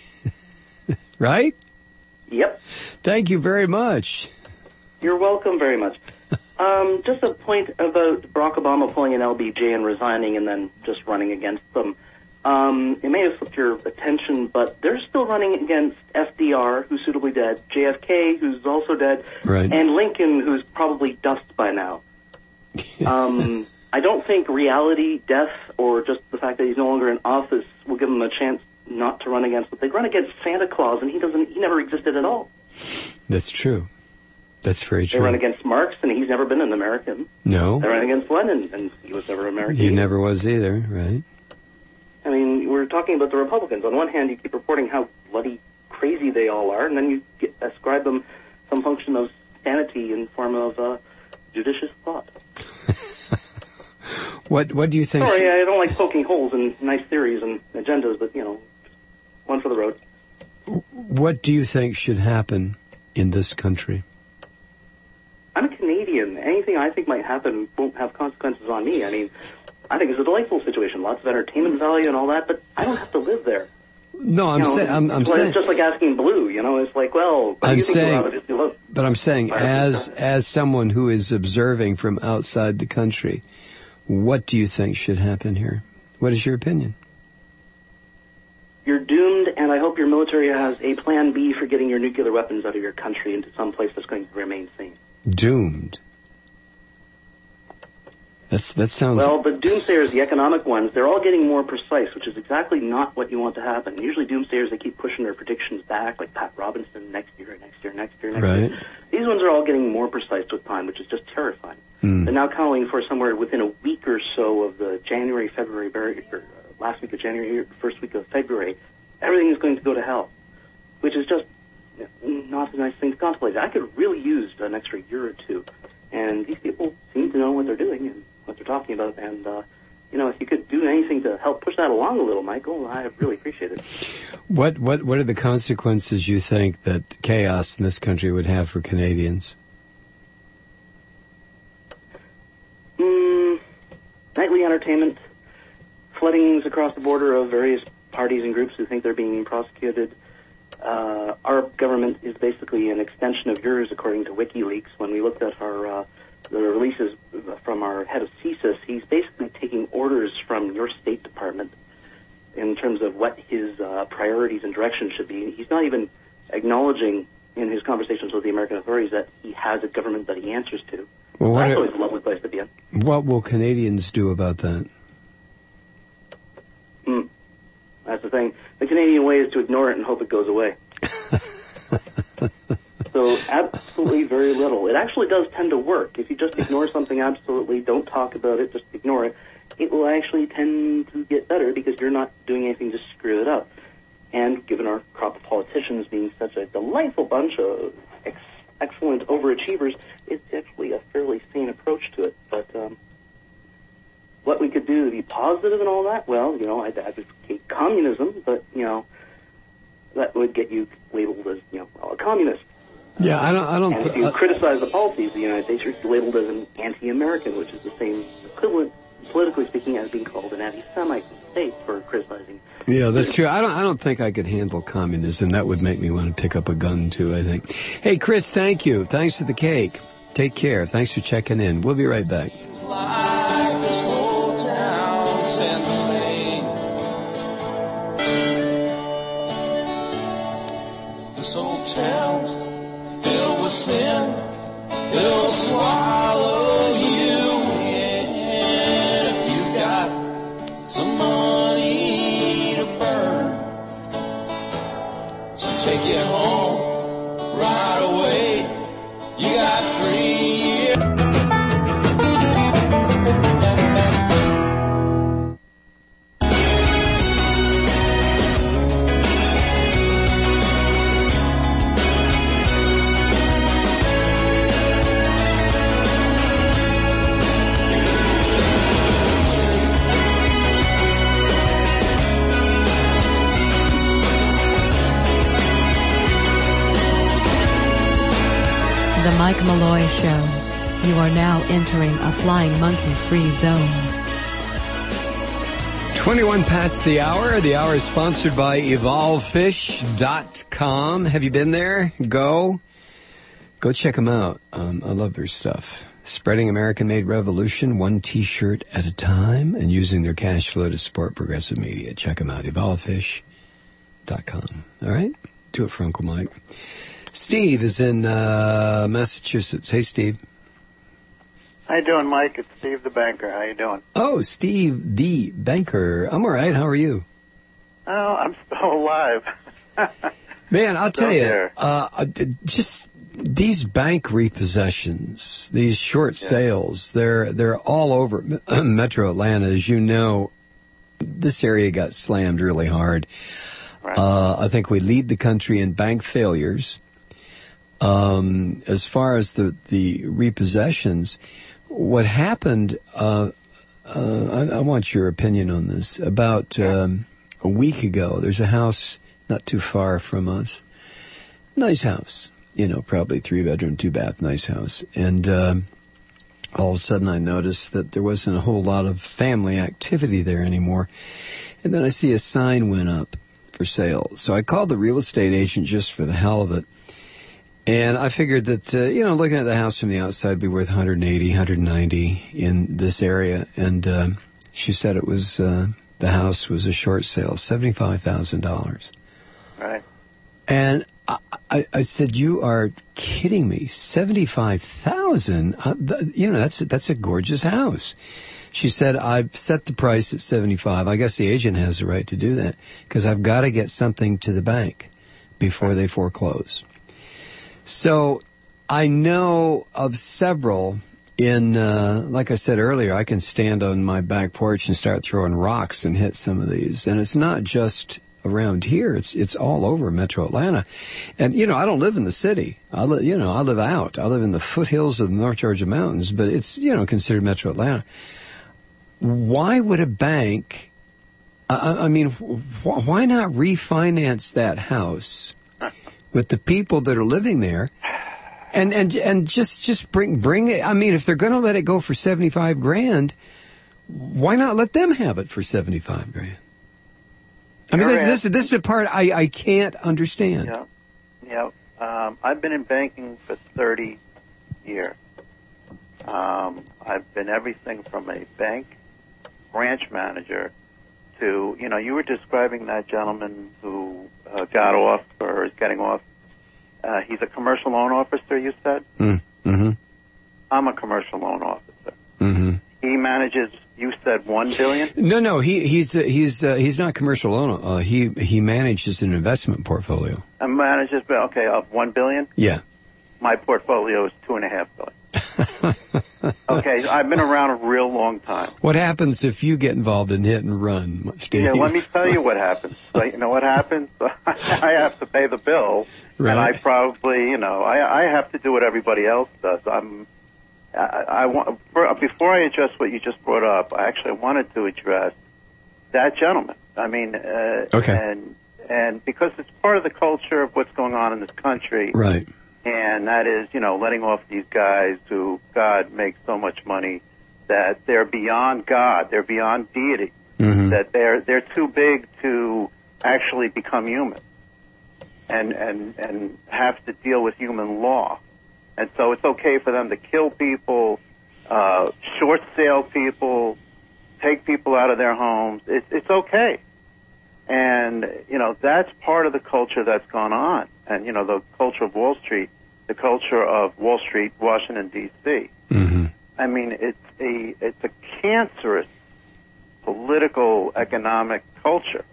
Right? Yep. Thank you very much. You're welcome very much. Um, just a point about Barack Obama pulling an L B J and resigning and then just running against them. Um, it may have slipped your attention, but they're still running against F D R, who's suitably dead, J F K, who's also dead, right. and Lincoln, who's probably dust by now. um, I don't think reality, death, or just the fact that he's no longer in office will give them a chance not to run against it. They run against Santa Claus, and he doesn't. He never existed at all. That's true. That's very true. They run against Marx, and he's never been an American. No. They run against Lenin, and he was never American. He never was either, right? I mean, we're talking about the Republicans. On one hand, you keep reporting how bloody crazy they all are, and then you get, ascribe them some function of sanity in form of uh, judicious thought. What What do you think? Sorry, I don't like poking holes in nice theories and agendas, but, you know, one for the road. What do you think should happen in this country? I'm a Canadian. Anything I think might happen won't have consequences on me. I mean, I think it's a delightful situation, lots of entertainment value and all that, but I don't have to live there. No, I'm, you know, say, I'm, I'm well, saying... It's just like asking Blue, you know, it's like, well, what I'm do you think saying, about it? You look, but I'm saying, as as someone who is observing from outside the country, what do you think should happen here? What is your opinion? You're doomed, and I hope your military has a plan B for getting your nuclear weapons out of your country into some place that's going to remain sane. Doomed? That's, that sounds... Well, the doomsayers, the economic ones, they're all getting more precise, which is exactly not what you want to happen. Usually doomsayers, they keep pushing their predictions back, like Pat Robinson, next year, next year, next year, next right. year. These ones are all getting more precise with time, which is just terrifying. Mm. They're now calling for somewhere within a week or so of the January, February, or last week of January, first week of February, everything is going to go to hell, which is just not a nice thing to contemplate. I could really use an extra year or two, and these people seem to know what they're doing and what they're talking about, and, uh, you know, if you could do anything to help push that along a little, Michael, I really appreciate it. What, what, what are the consequences you think that chaos in this country would have for Canadians? Mm, nightly entertainment, floodings across the border of various parties and groups who think they're being prosecuted. Uh, our government is basically an extension of yours, according to WikiLeaks. When we looked at our uh, the releases from our head of C S I S, he's basically taking orders from your State Department in terms of what his uh, priorities and directions should be. He's not even acknowledging in his conversations with the American authorities that he has a government that he answers to. Well, what That's are, always a lovely place to be in. What will Canadians do about that? Hmm. That's the thing. The Canadian way is to ignore it and hope it goes away. So absolutely very little. It actually does tend to work. If you just ignore something absolutely, don't talk about it, just ignore it, it will actually tend to get better because you're not doing anything to screw it up. And given our crop of politicians being such a delightful bunch of ex- excellent overachievers, it's actually a fairly sane approach to it. But um, what we could do to be positive and all that, well, you know, I'd advocate communism, but, you know, that would get you labeled as, you know, well, a communist. Yeah, I don't. I don't. And Th- if you uh, criticize the policies of the United States, you're labeled as an anti-American, which is the same equivalent, politically speaking, as being called an anti-Semite in the States for criticizing. Yeah, that's true. I don't. I don't think I could handle communism. That would make me want to pick up a gun too, I think. Hey, Chris, thank you. Thanks for the cake. Take care. Thanks for checking in. We'll be right back. Like this whole town's insane. This old town's filled with sin. It'll swallow you in if you got some money to burn. So take it home right away. You got three years. The Mike Malloy Show. You are now entering a flying monkey-free zone. twenty-one past the hour. The hour is sponsored by evolve fish dot com. Have you been there? Go. go check them out. Um, I love their stuff. Spreading American-made revolution, one T-shirt at a time, and using their cash flow to support progressive media. Check them out, evolve fish dot com. All right? Do it for Uncle Mike. Steve is in uh, Massachusetts. Hey, Steve. How you doing, Mike? It's Steve the banker. How you doing? Oh, Steve the banker. I'm all right. How are you? Oh, I'm still alive. Man, I'll tell Still you, there. uh, just these bank repossessions, these short Yeah. sales, they're they're all over Metro Atlanta. As you know, this area got slammed really hard. Right. Uh, I think we lead the country in bank failures. Um, as far as the, the repossessions, what happened, uh, uh, I, I want your opinion on this. About um, a week ago, there's a house not too far from us. Nice house. You know, probably three bedroom, two bath, nice house. And um, all of a sudden I noticed that there wasn't a whole lot of family activity there anymore. And then I see a sign went up for sale. So I called the real estate agent just for the hell of it. And I figured that, uh, you know, looking at the house from the outside would be worth one hundred eighty, one hundred ninety in this area. And uh, she said it was, uh, the house was a short sale, seventy-five thousand dollars. Right. And I, I, I said, you are kidding me. seventy-five thousand dollars? Uh, th- you know, that's, that's a gorgeous house. She said, I've set the price at seventy-five. I guess the agent has the right to do that because I've got to get something to the bank before they foreclose. So I know of several in, uh, like I said earlier, I can stand on my back porch and start throwing rocks and hit some of these. And it's not just around here. It's, it's all over Metro Atlanta. And, you know, I don't live in the city. I live, you know, I live out. I live in the foothills of the North Georgia mountains, but it's, you know, considered Metro Atlanta. Why would a bank, I, I mean, wh- why not refinance that house with the people that are living there, and and and just just bring bring it? I mean, if they're going to let it go for seventy five grand, why not let them have it for seventy five grand? I mean, this this this is a part I I can't understand. Yeah, yeah. Um, I've been in banking for thirty years. Um, I've been everything from a bank branch manager to, you know, you were describing that gentleman who uh, got off or is getting off. Uh, he's a commercial loan officer, you said? Mm, mm-hmm. I'm a commercial loan officer. Mm-hmm. He manages, you said one billion dollars? No, no, he he's uh, he's uh, he's not commercial loan. Uh, he he manages an investment portfolio. And manages, okay, of one billion dollars? Yeah. My portfolio is two and a half billion. Okay, I've been around a real long time. What happens if you get involved in hit and run, Steve? Yeah, let me tell you what happens. So, you know what happens? I have to pay the bill, Right. and I probably, you know, I, I have to do what everybody else does. I'm, I, I want for, before I address what you just brought up, I actually wanted to address that gentleman. I mean, uh, Okay. and and because it's part of the culture of what's going on in this country, Right. and that is, you know, letting off these guys who, God, make so much money that they're beyond God, they're beyond deity, Mhm. that they're they're too big to actually become human, and and and have to deal with human law, and so it's okay for them to kill people, uh, short sale people, take people out of their homes. It's it's okay. And, you know, that's part of the culture that's gone on. And, you know, the culture of Wall Street, the culture of Wall Street, Washington, D C Mm-hmm. I mean, it's a, it's a cancerous political, economic culture.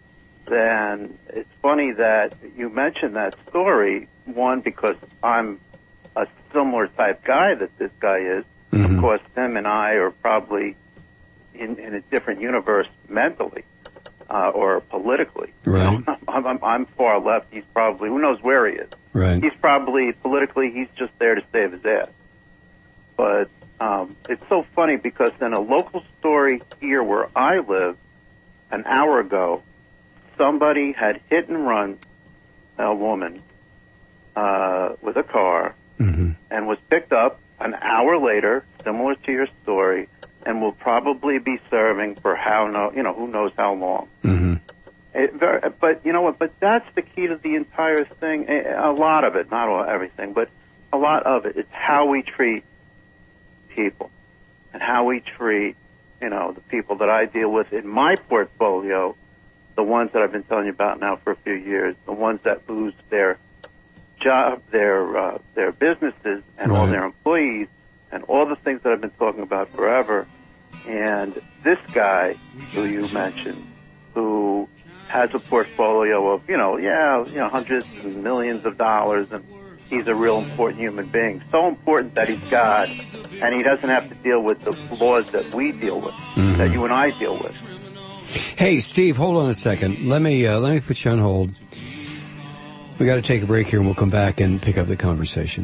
And it's funny that you mentioned that story, one, because I'm a similar type guy that this guy is. Mhm. Of course, him and I are probably in, in a different universe mentally. Uh, or politically. Right. You know, I'm, I'm, I'm far left. He's probably, who knows where he is. Right. He's probably, politically, he's just there to save his ass. But um, it's so funny because in a local story here where I live, an hour ago, somebody had hit and run a woman uh, with a car Mm-hmm. and was picked up an hour later, similar to your story, and will probably be serving for how no, you know, who knows how long. Mm-hmm. It, very, but you know what? But that's the key to the entire thing. A lot of it, not all everything, but a lot of it is how we treat people and how we treat, you know, the people that I deal with in my portfolio, the ones that I've been telling you about now for a few years, the ones that lose their job, their uh, their businesses, and all Right. their employees, and all the things that I've been talking about forever. And this guy who you mentioned, who has a portfolio of, you know, yeah, you know, hundreds and millions of dollars, and he's a real important human being. So important that he's God, and he doesn't have to deal with the flaws that we deal with, Mhm. that you and I deal with. Hey, Steve, hold on a second. Let me uh, let me put you on hold. We got to take a break here, and we'll come back and pick up the conversation.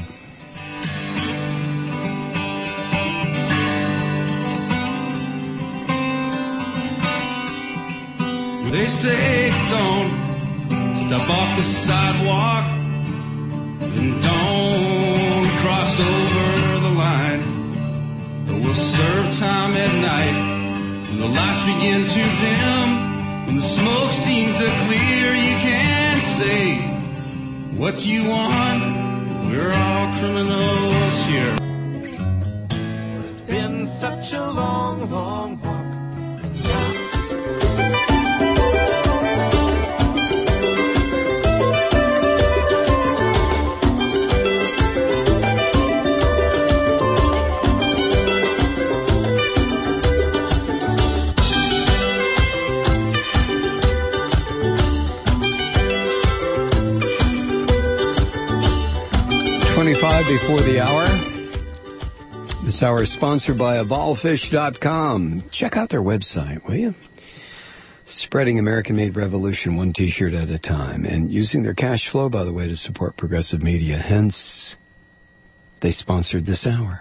They say don't step off the sidewalk and don't cross over the line. But we'll serve time at night when the lights begin to dim. When the smoke seems to clear, you can say what you want. We're all criminals here. It's been such a long, long walk. twenty-five before the hour. This hour is sponsored by evolve fish dot com. Check out their website, will you? Spreading American-made revolution one T-shirt at a time, and using their cash flow, by the way, to support progressive media. Hence, they sponsored this hour.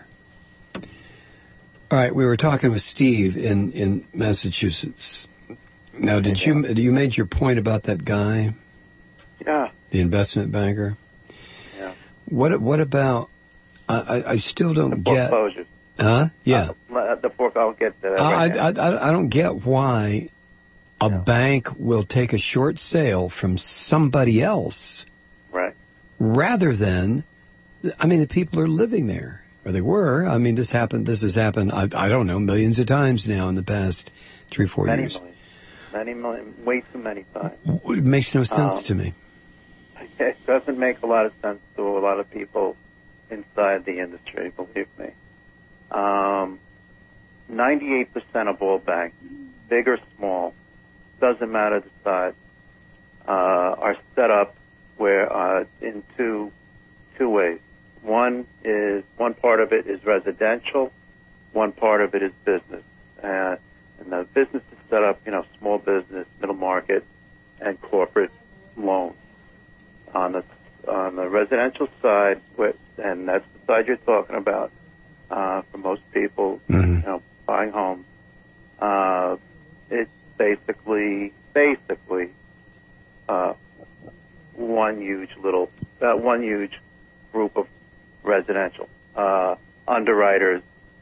All right, we were talking with Steve in, in Massachusetts. Now, did you you made your point about that guy? Yeah. The investment banker? Yeah. What what about? I I, I still don't The get. foreclosures. Huh? Yeah. Uh, the fork, I'll get to that. I, right now. I, I I don't get why a bank will take a short sale from somebody else, Right. rather than. I mean, the people are living there, or they were. I mean, this happened. This has happened. I, I don't know, millions of times now in the past three, four Many years. millions. Many millions. Way too many times. It makes no sense Um, to me. It doesn't make a lot of sense to a lot of people inside the industry, believe me. Um, ninety-eight percent of all banks, big or small, doesn't matter the size, uh, are set up where uh, in two two ways. One is one part of it is residential, one part of it is business, uh, and the business is set up, you know, small business, middle market, and corporate loans. On the on the residential side, with, and that's the side you're talking about, uh, for most people, Mm-hmm. you know, buying homes, uh, it's basically basically uh, one huge little uh, one huge group of residential uh, underwriters,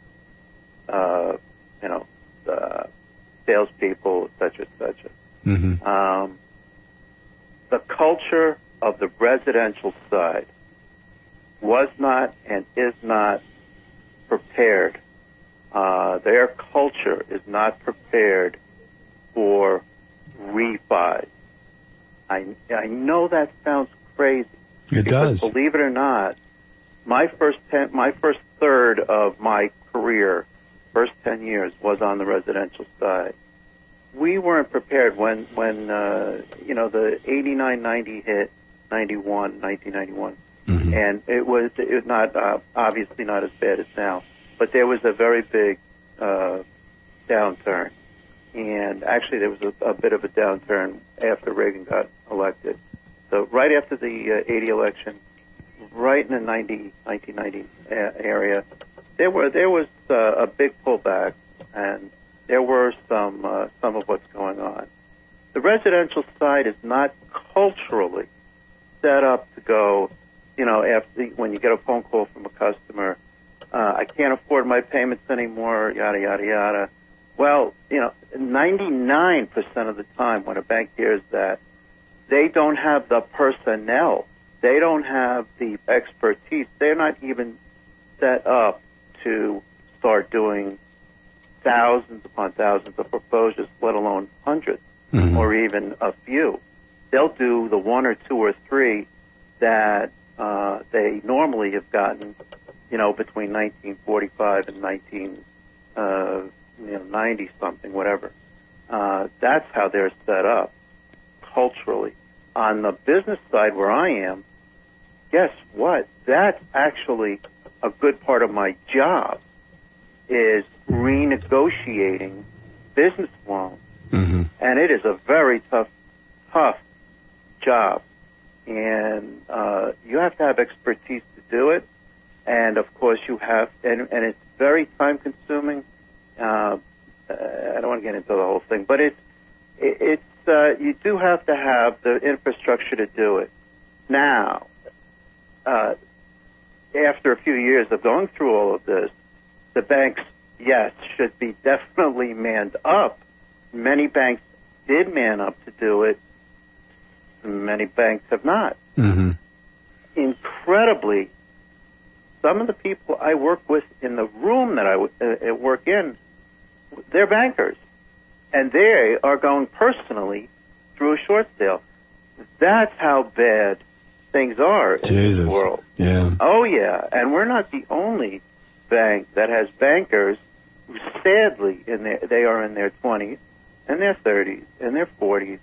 uh, you know, uh, salespeople, et cetera, et cetera. Mm-hmm. Um, the culture of the residential side was not and is not prepared. Uh, their culture is not prepared for refi. I, I know that sounds crazy. It because does. Believe it or not, my first ten, my first third of my career, first ten years, was on the residential side. We weren't prepared when when uh, you know the eighty-nine ninety hit, ninety-one, nineteen ninety-one, Mm-hmm. and it was it was not uh, obviously not as bad as now, but there was a very big uh, downturn, and actually there was a, a bit of a downturn after Reagan got elected. So right after the uh, eighty election, right in the ninety, nineteen ninety area, there were there was uh, a big pullback, and there were some uh, some of what's going on. The residential side is not culturally set up to go, you know, after when you get a phone call from a customer, uh, I can't afford my payments anymore, yada yada yada. Well, you know, ninety-nine percent of the time when a bank hears that, they don't have the personnel they don't have the expertise. They're not even set up to start doing thousands upon thousands of foreclosures, let alone hundreds, mm-hmm. or even a few. They'll do the one or two or three that uh, they normally have gotten, you know, between nineteen forty-five and nineteen uh, you know, ninety something, whatever. Uh, that's how they're set up culturally. On the business side, where I am, guess what? That's actually a good part of my job, is renegotiating business loans. Mm-hmm. And it is a very tough, tough job. And uh, you have to have expertise to do it. And, of course, you have, and, and it's very time-consuming. Uh, I don't want to get into the whole thing, but it's, it, it's uh, you do have to have the infrastructure to do it. Now, uh, after a few years of going through all of this, the banks, yes, should be definitely manned up. Many banks did man up to do it. Many banks have not. Mm-hmm. Incredibly, some of the people I work with in the room that I uh, work in, they're bankers. And they are going personally through a short sale. That's how bad things are Jesus. in this world. Yeah. Oh, yeah. And we're not the only bank that has bankers who, sadly, in their, they are in their twenties and their thirties and their forties.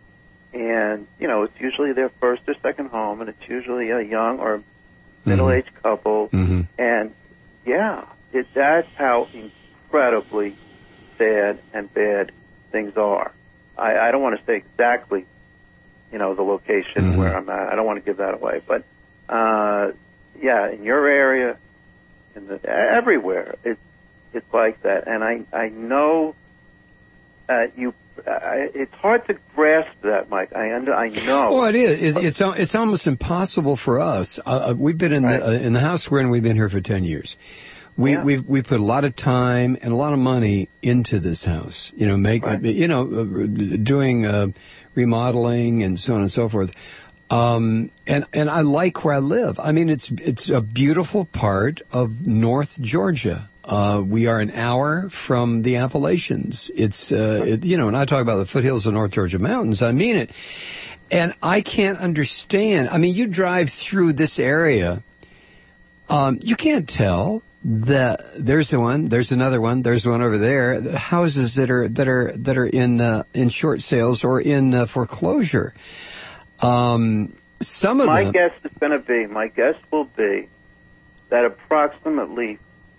And, you know, it's usually their first or second home, and it's usually a young or middle-aged mm-hmm. couple. Mm-hmm. And, yeah, it, that's how incredibly sad and bad things are. I, I don't want to say exactly, you know, the location mm-hmm. where I'm at. I don't want to give that away. But, uh, yeah, in your area, in the, everywhere, it's it's like that. And I, I know uh, you... Uh, it's hard to grasp that, Mike. I under, I know. Oh, it is. It's it's, it's almost impossible for us. Uh, we've been in right. the uh, in the house we're in. We've been here for ten years. We yeah. we've we put a lot of time and a lot of money into this house. You know, make right. you know, uh, doing uh, remodeling and so on and so forth. Um, and and I like where I live. I mean, it's it's a beautiful part of North Georgia. Uh, we are an hour from the Appalachians. It's, uh, it, you know, when I talk about the foothills of North Georgia mountains, I mean it. And I can't understand. I mean, you drive through this area, um, you can't tell that there's the one, there's another one, there's one over there. The houses that are that are that are in uh, in short sales or in uh, foreclosure. Um, some of my them. My guess is going to be. My guess will be that approximately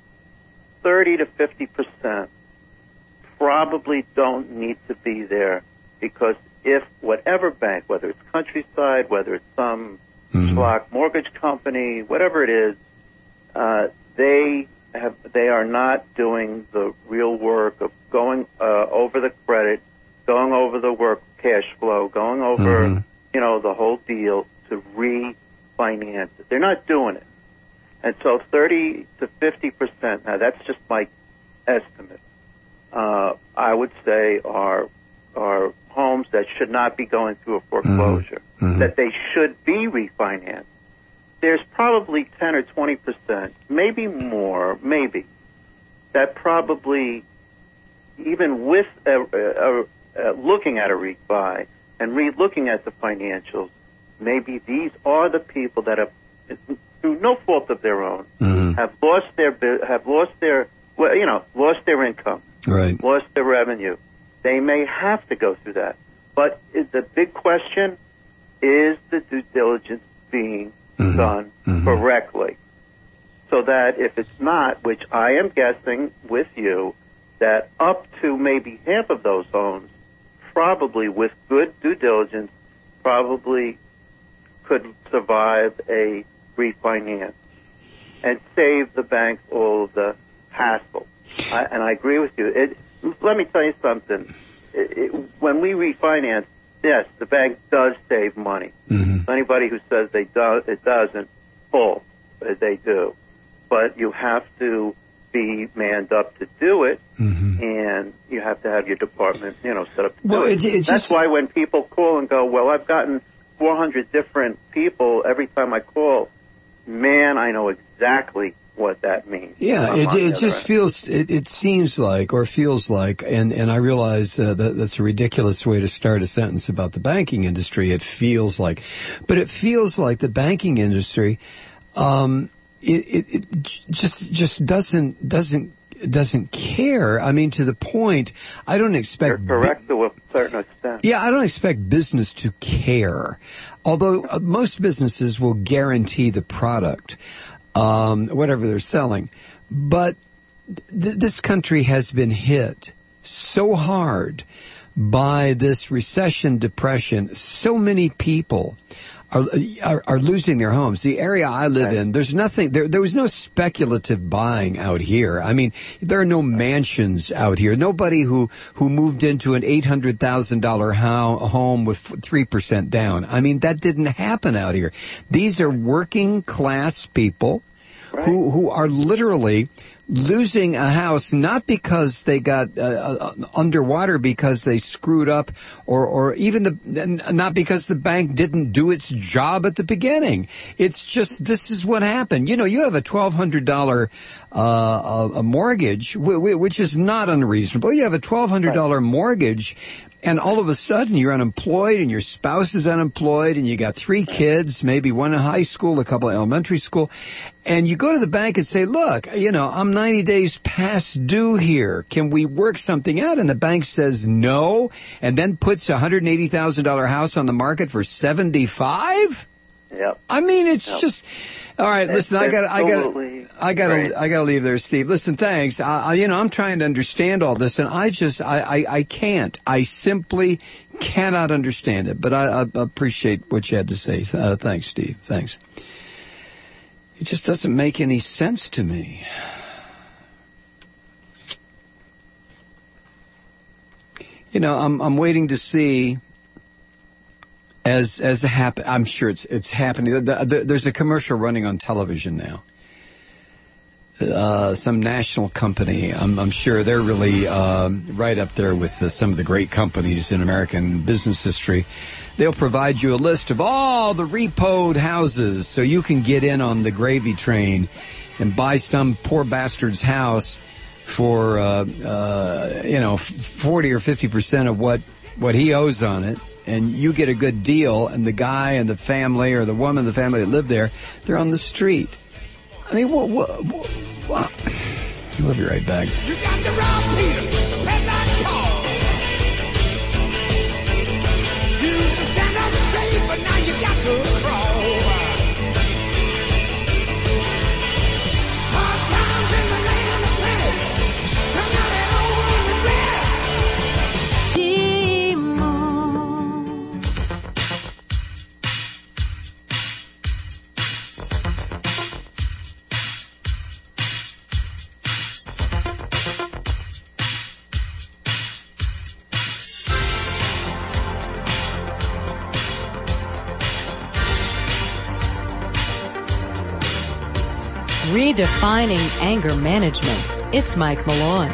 thirty to fifty percent probably don't need to be there, because if whatever bank, whether it's Countryside, whether it's some mm-hmm. schlock mortgage company, whatever it is, uh, they have they are not doing the real work of going uh, over the credit, going over the work cash flow, going over mm-hmm. you know the whole deal to refinance it. They're not doing it. And so thirty to fifty percent, now that's just my estimate, uh, I would say are are homes that should not be going through a foreclosure, mm-hmm. that they should be refinanced. There's probably ten or twenty percent, maybe more, maybe, that probably, even with a, a, a, looking at a refi and re-looking at the financials, maybe these are the people that have, through no fault of their own, mm-hmm. have lost their have lost their well, you know, lost their income, right. lost their revenue. They may have to go through that. But the big question is the due diligence being mm-hmm. done mm-hmm. correctly, so that if it's not, which I am guessing with you, that up to maybe half of those homes, probably with good due diligence, probably could survive a refinance and save the bank all of the hassle. I, and I agree with you. It, let me tell you something. It, it, when we refinance, yes, the bank does save money. Mm-hmm. Anybody who says they do, it doesn't, full, they do. But you have to be manned up to do it, mm-hmm. and you have to have your department, you know, set up to well, do it. it, it That's just... why when people call and go, well, I've gotten four hundred different people every time I call, man, I know exactly what that means. Yeah, it, it just feels, it, it seems like, or feels like, and, and I realize uh, that that's a ridiculous way to start a sentence about the banking industry. It feels like, but it feels like the banking industry, um, it, it, it just, just doesn't, doesn't, doesn't care. I mean, to the point, I don't expect... You're correct to a certain extent. Yeah, I don't expect business to care. Although uh, most businesses will guarantee the product, um, whatever they're selling. But th- this country has been hit so hard by this recession, depression. So many people Are, are are losing their homes. The area I live in, there's nothing, there there was no speculative buying out here. I mean, there are no mansions out here. Nobody who, who moved into an eight hundred thousand dollars ho- home with three percent down. I mean, that didn't happen out here. These are working class people right. who, who are literally losing a house, not because they got uh, uh, underwater because they screwed up, or or even the not because the bank didn't do its job at the beginning. It's just this is what happened. You know, you have a twelve hundred dollar uh, a mortgage, which is not unreasonable. You have a twelve hundred dollar mortgage. And all of a sudden, you're unemployed, and your spouse is unemployed, and you got three kids, maybe one in high school, a couple in elementary school, and you go to the bank and say, look, you know, I'm ninety days past due here. Can we work something out? And the bank says no, and then puts a one hundred eighty thousand dollars house on the market for seventy-five? Yep. I mean, it's yep. just... All right, listen, I got, I got, I got, right. I got to leave there, Steve. Listen, thanks. I, I, you know, I'm trying to understand all this, and I just, I, I, I can't. I simply cannot understand it. But I, I appreciate what you had to say. Uh, thanks, Steve. Thanks. It just doesn't make any sense to me. You know, I'm, I'm waiting to see. As as it happen, I'm sure it's it's happening. The, the, there's a commercial running on television now. Uh, some national company. I'm, I'm sure they're really um, right up there with uh, some of the great companies in American business history. They'll provide you a list of all the repoed houses, so you can get in on the gravy train and buy some poor bastard's house for uh, uh, you know forty or fifty percent of what what he owes on it. And you get a good deal, and the guy and the family, or the woman and the family that live there, they're on the street. I mean, what, what, what, what? We'll be right back. You got the wrong Peter, pet like Paul. You used to stand up straight, but now you got to crawl. Hard times in the land of plenty, turn out it over the rest. Redefining anger management. It's Mike Malloy.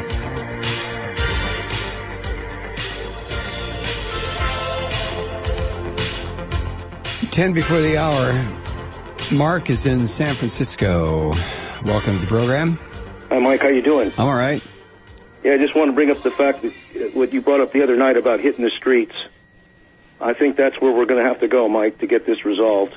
Ten before the hour. Mark is in San Francisco. Welcome to the program. Hi, Mike. How you doing? I'm all right. Yeah, I just want to bring up the fact that uh, what you brought up the other night about hitting the streets. I think that's where we're going to have to go, Mike, to get this resolved.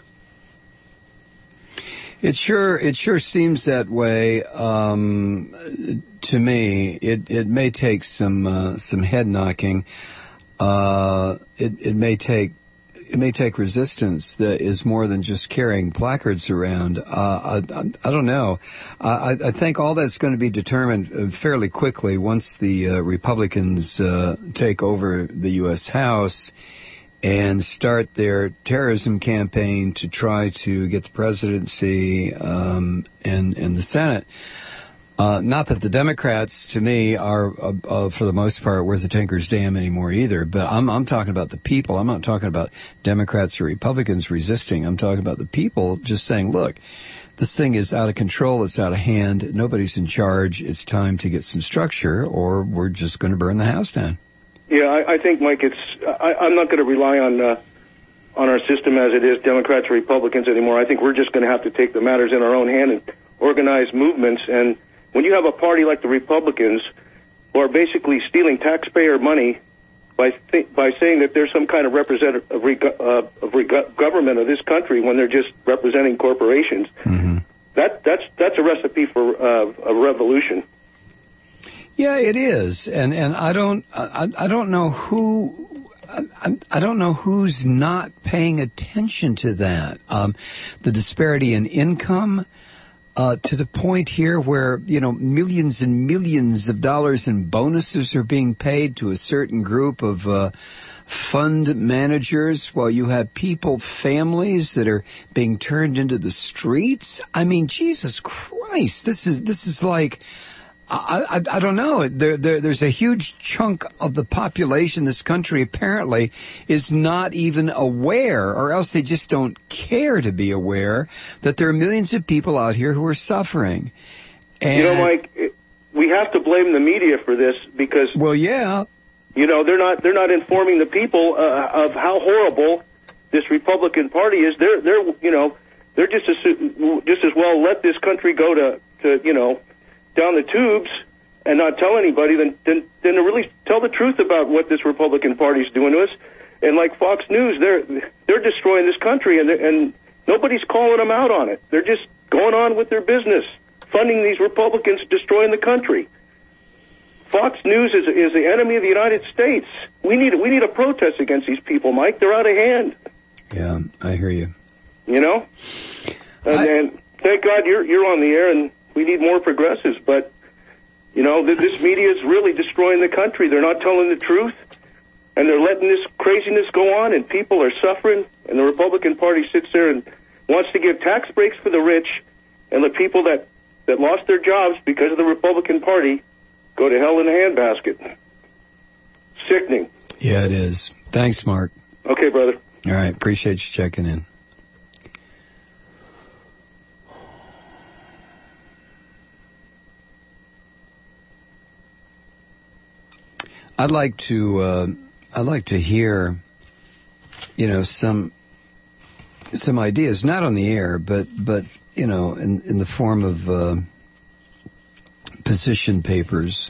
It sure, it sure seems that way um, to me. It it may take some uh, some head knocking. Uh, it it may take it may take resistance that is more than just carrying placards around. Uh, I, I, I don't know. I, I think all that's going to be determined fairly quickly once the uh, Republicans uh, take over the U S House and start their terrorism campaign to try to get the presidency um, and, and the Senate. Uh, not that the Democrats, to me, are, uh, uh, for the most part, worth a tinker's damn anymore either, but I'm, I'm talking about the people. I'm not talking about Democrats or Republicans resisting. I'm talking about the people just saying, look, this thing is out of control. It's out of hand. Nobody's in charge. It's time to get some structure, or we're just going to burn the house down. Yeah, I, I think, Mike, it's. I, I'm not going to rely on uh, on our system as it is, Democrats or Republicans anymore. I think we're just going to have to take the matters in our own hand and organize movements. And when you have a party like the Republicans, who are basically stealing taxpayer money by th- by saying that they're some kind of representative of, reg- uh, of reg- government of this country when they're just representing corporations, mm-hmm. that that's that's a recipe for uh, a revolution. Yeah, it is, and and I don't I, I don't know who I, I don't know who's not paying attention to that. Um, the disparity in income. Uh, to the point here where, you know, millions and millions of dollars in bonuses are being paid to a certain group of uh, fund managers while you have people, families that are being turned into the streets. I mean, Jesus Christ, this is this is like, I, I, I don't know. There, there, there's a huge chunk of the population in this country apparently is not even aware, or else they just don't care to be aware, that there are millions of people out here who are suffering. And, you know, Mike, we have to blame the media for this because, well, yeah, you know, they're not they're not informing the people uh, of how horrible this Republican Party is. They're they're you know they're just as just as well let this country go to to you know. down the tubes and not tell anybody, then, then then to really tell the truth about what this Republican Party is doing to us. And like Fox News, they're they're destroying this country, and and nobody's calling them out on it. They're just going on with their business, funding these Republicans, destroying the country. Fox News is is the enemy of the United States. We need we need a protest against these people, Mike. They're out of hand. Yeah, I hear you. You know, and, I, and thank God you're you're on the air and. We need more progressives, but, you know, th- this media is really destroying the country. They're not telling the truth, and they're letting this craziness go on, and people are suffering, and the Republican Party sits there and wants to give tax breaks for the rich, and the people that, that lost their jobs because of the Republican Party go to hell in a handbasket. Sickening. Yeah, it is. Thanks, Mark. Okay, brother. All right, appreciate you checking in. I'd like to, uh, I'd like to hear, you know, some, some ideas, not on the air, but, but, you know, in, in the form of, uh, position papers,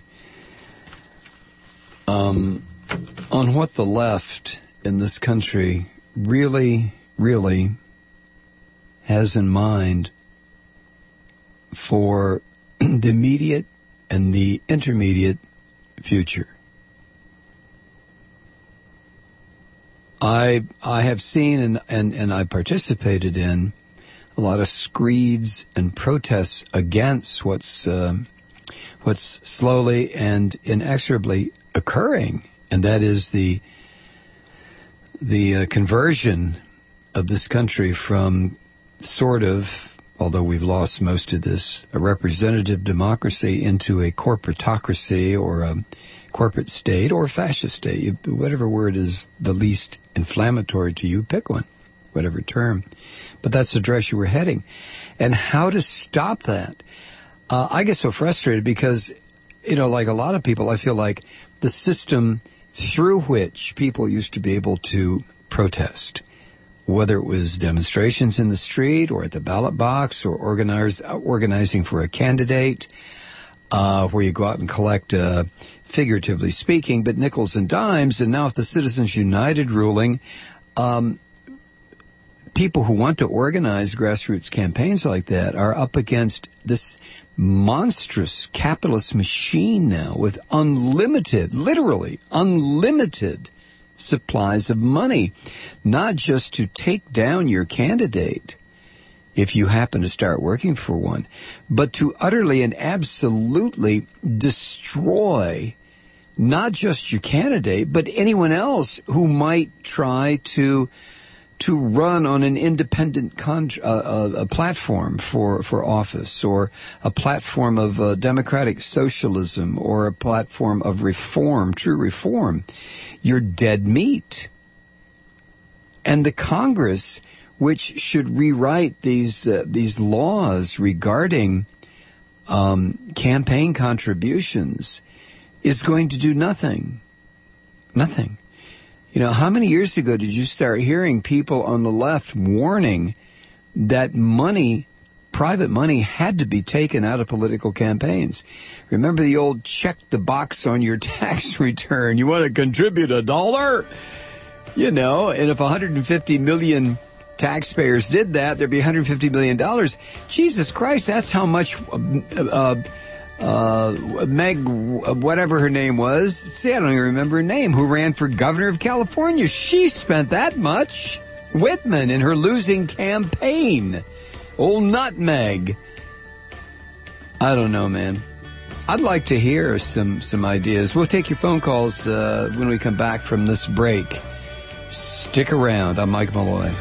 um, on what the left in this country really, really has in mind for the immediate and the intermediate future. I I have seen and, and, and I participated in a lot of screeds and protests against what's uh, what's slowly and inexorably occurring, and that is the the uh, conversion of this country from sort of, although we've lost most of this, a representative democracy into a corporatocracy or a corporate state or fascist state, whatever word is the least inflammatory to you, pick one, whatever term. But that's the direction we're heading. And how to stop that? Uh, I get so frustrated because, you know, like a lot of people, I feel like the system through which people used to be able to protest, whether it was demonstrations in the street or at the ballot box or organize, organizing for a candidate, uh, where you go out and collect, uh, figuratively speaking, but nickels and dimes. And now with the Citizens United ruling, um, people who want to organize grassroots campaigns like that are up against this monstrous capitalist machine now with unlimited, literally unlimited supplies of money, not just to take down your candidate if you happen to start working for one, but to utterly and absolutely destroy not just your candidate, but anyone else who might try to to run on an independent con- uh, a platform for, for office, or a platform of uh, democratic socialism, or a platform of reform, true reform. You're dead meat. And the Congress, which should rewrite these uh, these laws regarding um, campaign contributions, is going to do nothing. Nothing. You know, how many years ago did you start hearing people on the left warning that money, private money, had to be taken out of political campaigns? Remember the old check the box on your tax return. You want to contribute a dollar? You know, and if one hundred fifty million taxpayers did that, there'd be one hundred fifty million dollars. Jesus Christ, that's how much uh, uh, Meg, whatever her name was, see, I don't even remember her name, who ran for governor of California. She spent that much. Whitman in her losing campaign. Old Nutmeg. I don't know, man. I'd like to hear some, some ideas. We'll take your phone calls uh, when we come back from this break. Stick around. I'm Mike Malloy.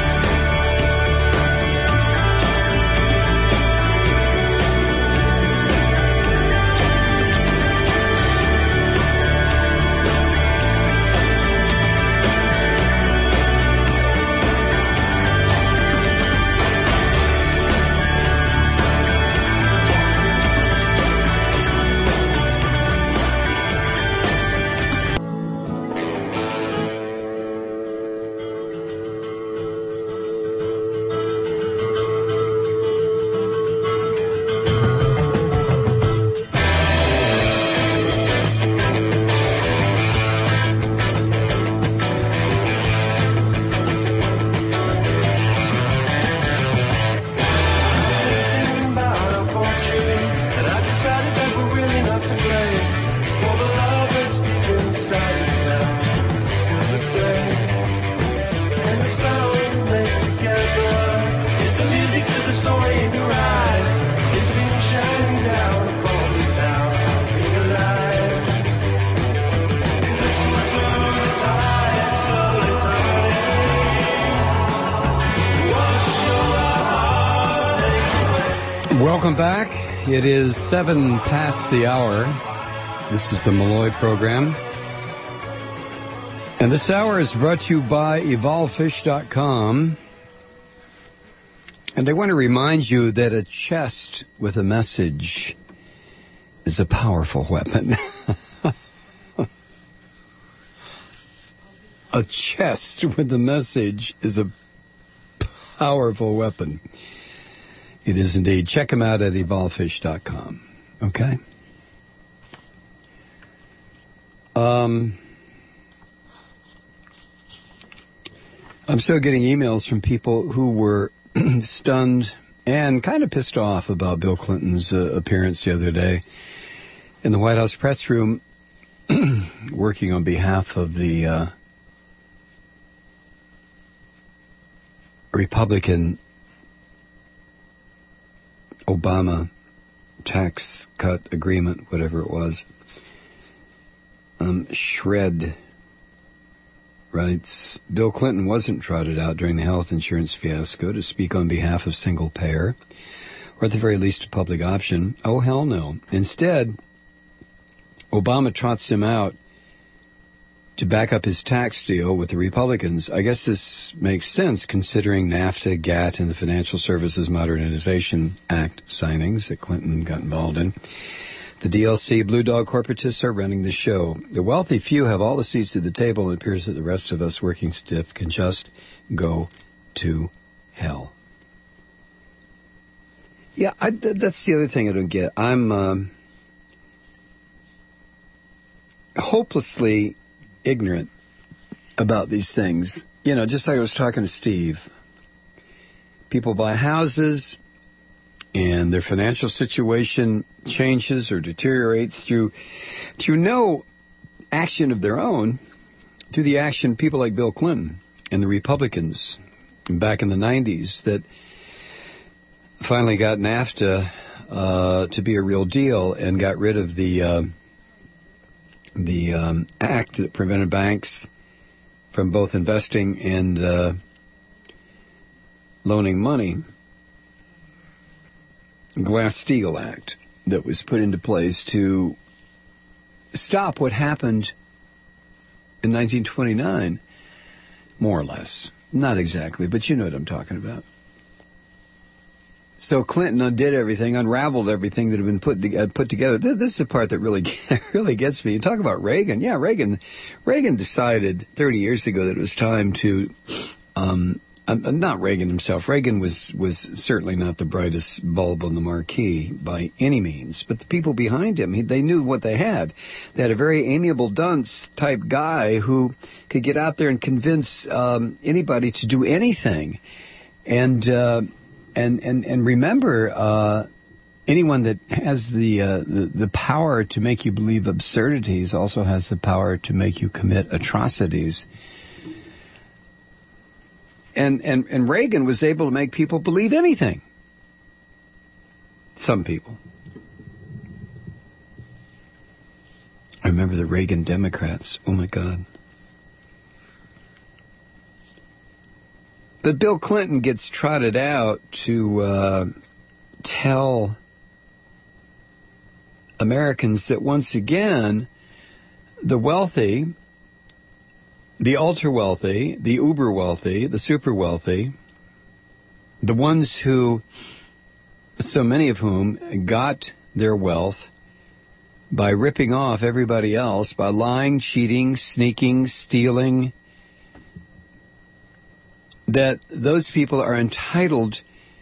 Welcome back. It is seven past the hour. This is the Malloy program. And this hour is brought to you by evolve fish dot com. And I want to remind you that a chest with a message is a powerful weapon. A chest with a message is a powerful weapon. It is indeed. Check them out at evolve fish dot com. Okay? Um, I'm still getting emails from people who were stunned and kind of pissed off about Bill Clinton's uh, appearance the other day in the White House press room, working on behalf of the uh, Republican Obama tax cut agreement, whatever it was. Um, Shred writes, Bill Clinton wasn't trotted out during the health insurance fiasco to speak on behalf of single payer, or at the very least a public option. Oh, hell no. Instead, Obama trots him out to back up his tax deal with the Republicans. I guess this makes sense considering NAFTA, GATT, and the Financial Services Modernization Act signings that Clinton got involved in. The D L C Blue Dog corporatists are running the show. The wealthy few have all the seats at the table, and it appears that the rest of us working stiff can just go to hell. Yeah, I, that's the other thing I don't get. I'm um, hopelessly ignorant about these things. You know, just like I was talking to Steve. People buy houses and their financial situation changes or deteriorates through through no action of their own, through the action of people like Bill Clinton and the Republicans back in the nineties that finally got NAFTA uh, to be a real deal and got rid of the uh, the um, act that prevented banks from both investing and uh, loaning money. Glass-Steagall Act that was put into place to stop what happened in nineteen twenty-nine, more or less. Not exactly, but you know what I'm talking about. So Clinton undid everything, unraveled everything that had been put to, uh, put together. This, this is the part that really really gets me. You talk about Reagan. Yeah, Reagan. Reagan decided thirty years ago that it was time to. Um, um, not Reagan himself. Reagan was was certainly not the brightest bulb on the marquee by any means. But the people behind him, he, they knew what they had. They had a very amiable dunce type guy who could get out there and convince um, anybody to do anything, and. Uh, And, and, and remember, uh, anyone that has the, uh, the, the power to make you believe absurdities also has the power to make you commit atrocities. And, and, and Reagan was able to make people believe anything. Some people. I remember the Reagan Democrats. Oh my God. But Bill Clinton gets trotted out to uh, tell Americans that once again, the wealthy, the ultra-wealthy, the uber-wealthy, the super-wealthy, the ones who, so many of whom got their wealth by ripping off everybody else, by lying, cheating, sneaking, stealing, that those people are entitled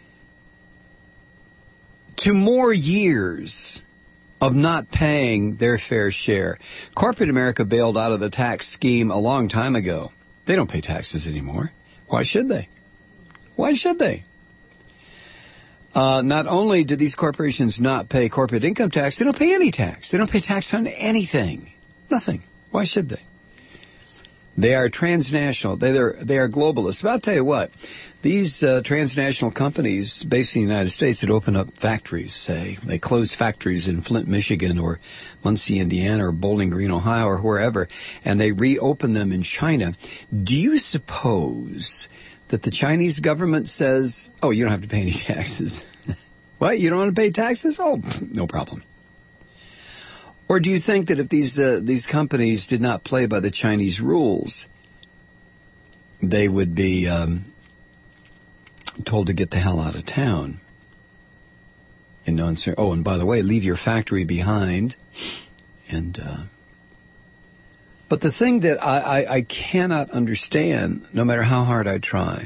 to more years of not paying their fair share. Corporate America bailed out of the tax scheme a long time ago. They don't pay taxes anymore. Why should they? Why should they? Uh, not only do these corporations not pay corporate income tax, they don't pay any tax. They don't pay tax on anything. Nothing. Why should they? They are transnational. They are, they are globalists. But I'll tell you what, these uh, transnational companies based in the United States that open up factories, say, they close factories in Flint, Michigan, or Muncie, Indiana, or Bowling Green, Ohio, or wherever, and they reopen them in China. Do you suppose that the Chinese government says, oh, you don't have to pay any taxes? What? You don't want to pay taxes? Oh, no problem. Or do you think that if these uh, these companies did not play by the Chinese rules, they would be um, told to get the hell out of town? And no answer. Oh, and by the way, leave your factory behind. And uh, but the thing that I, I, I cannot understand, no matter how hard I try,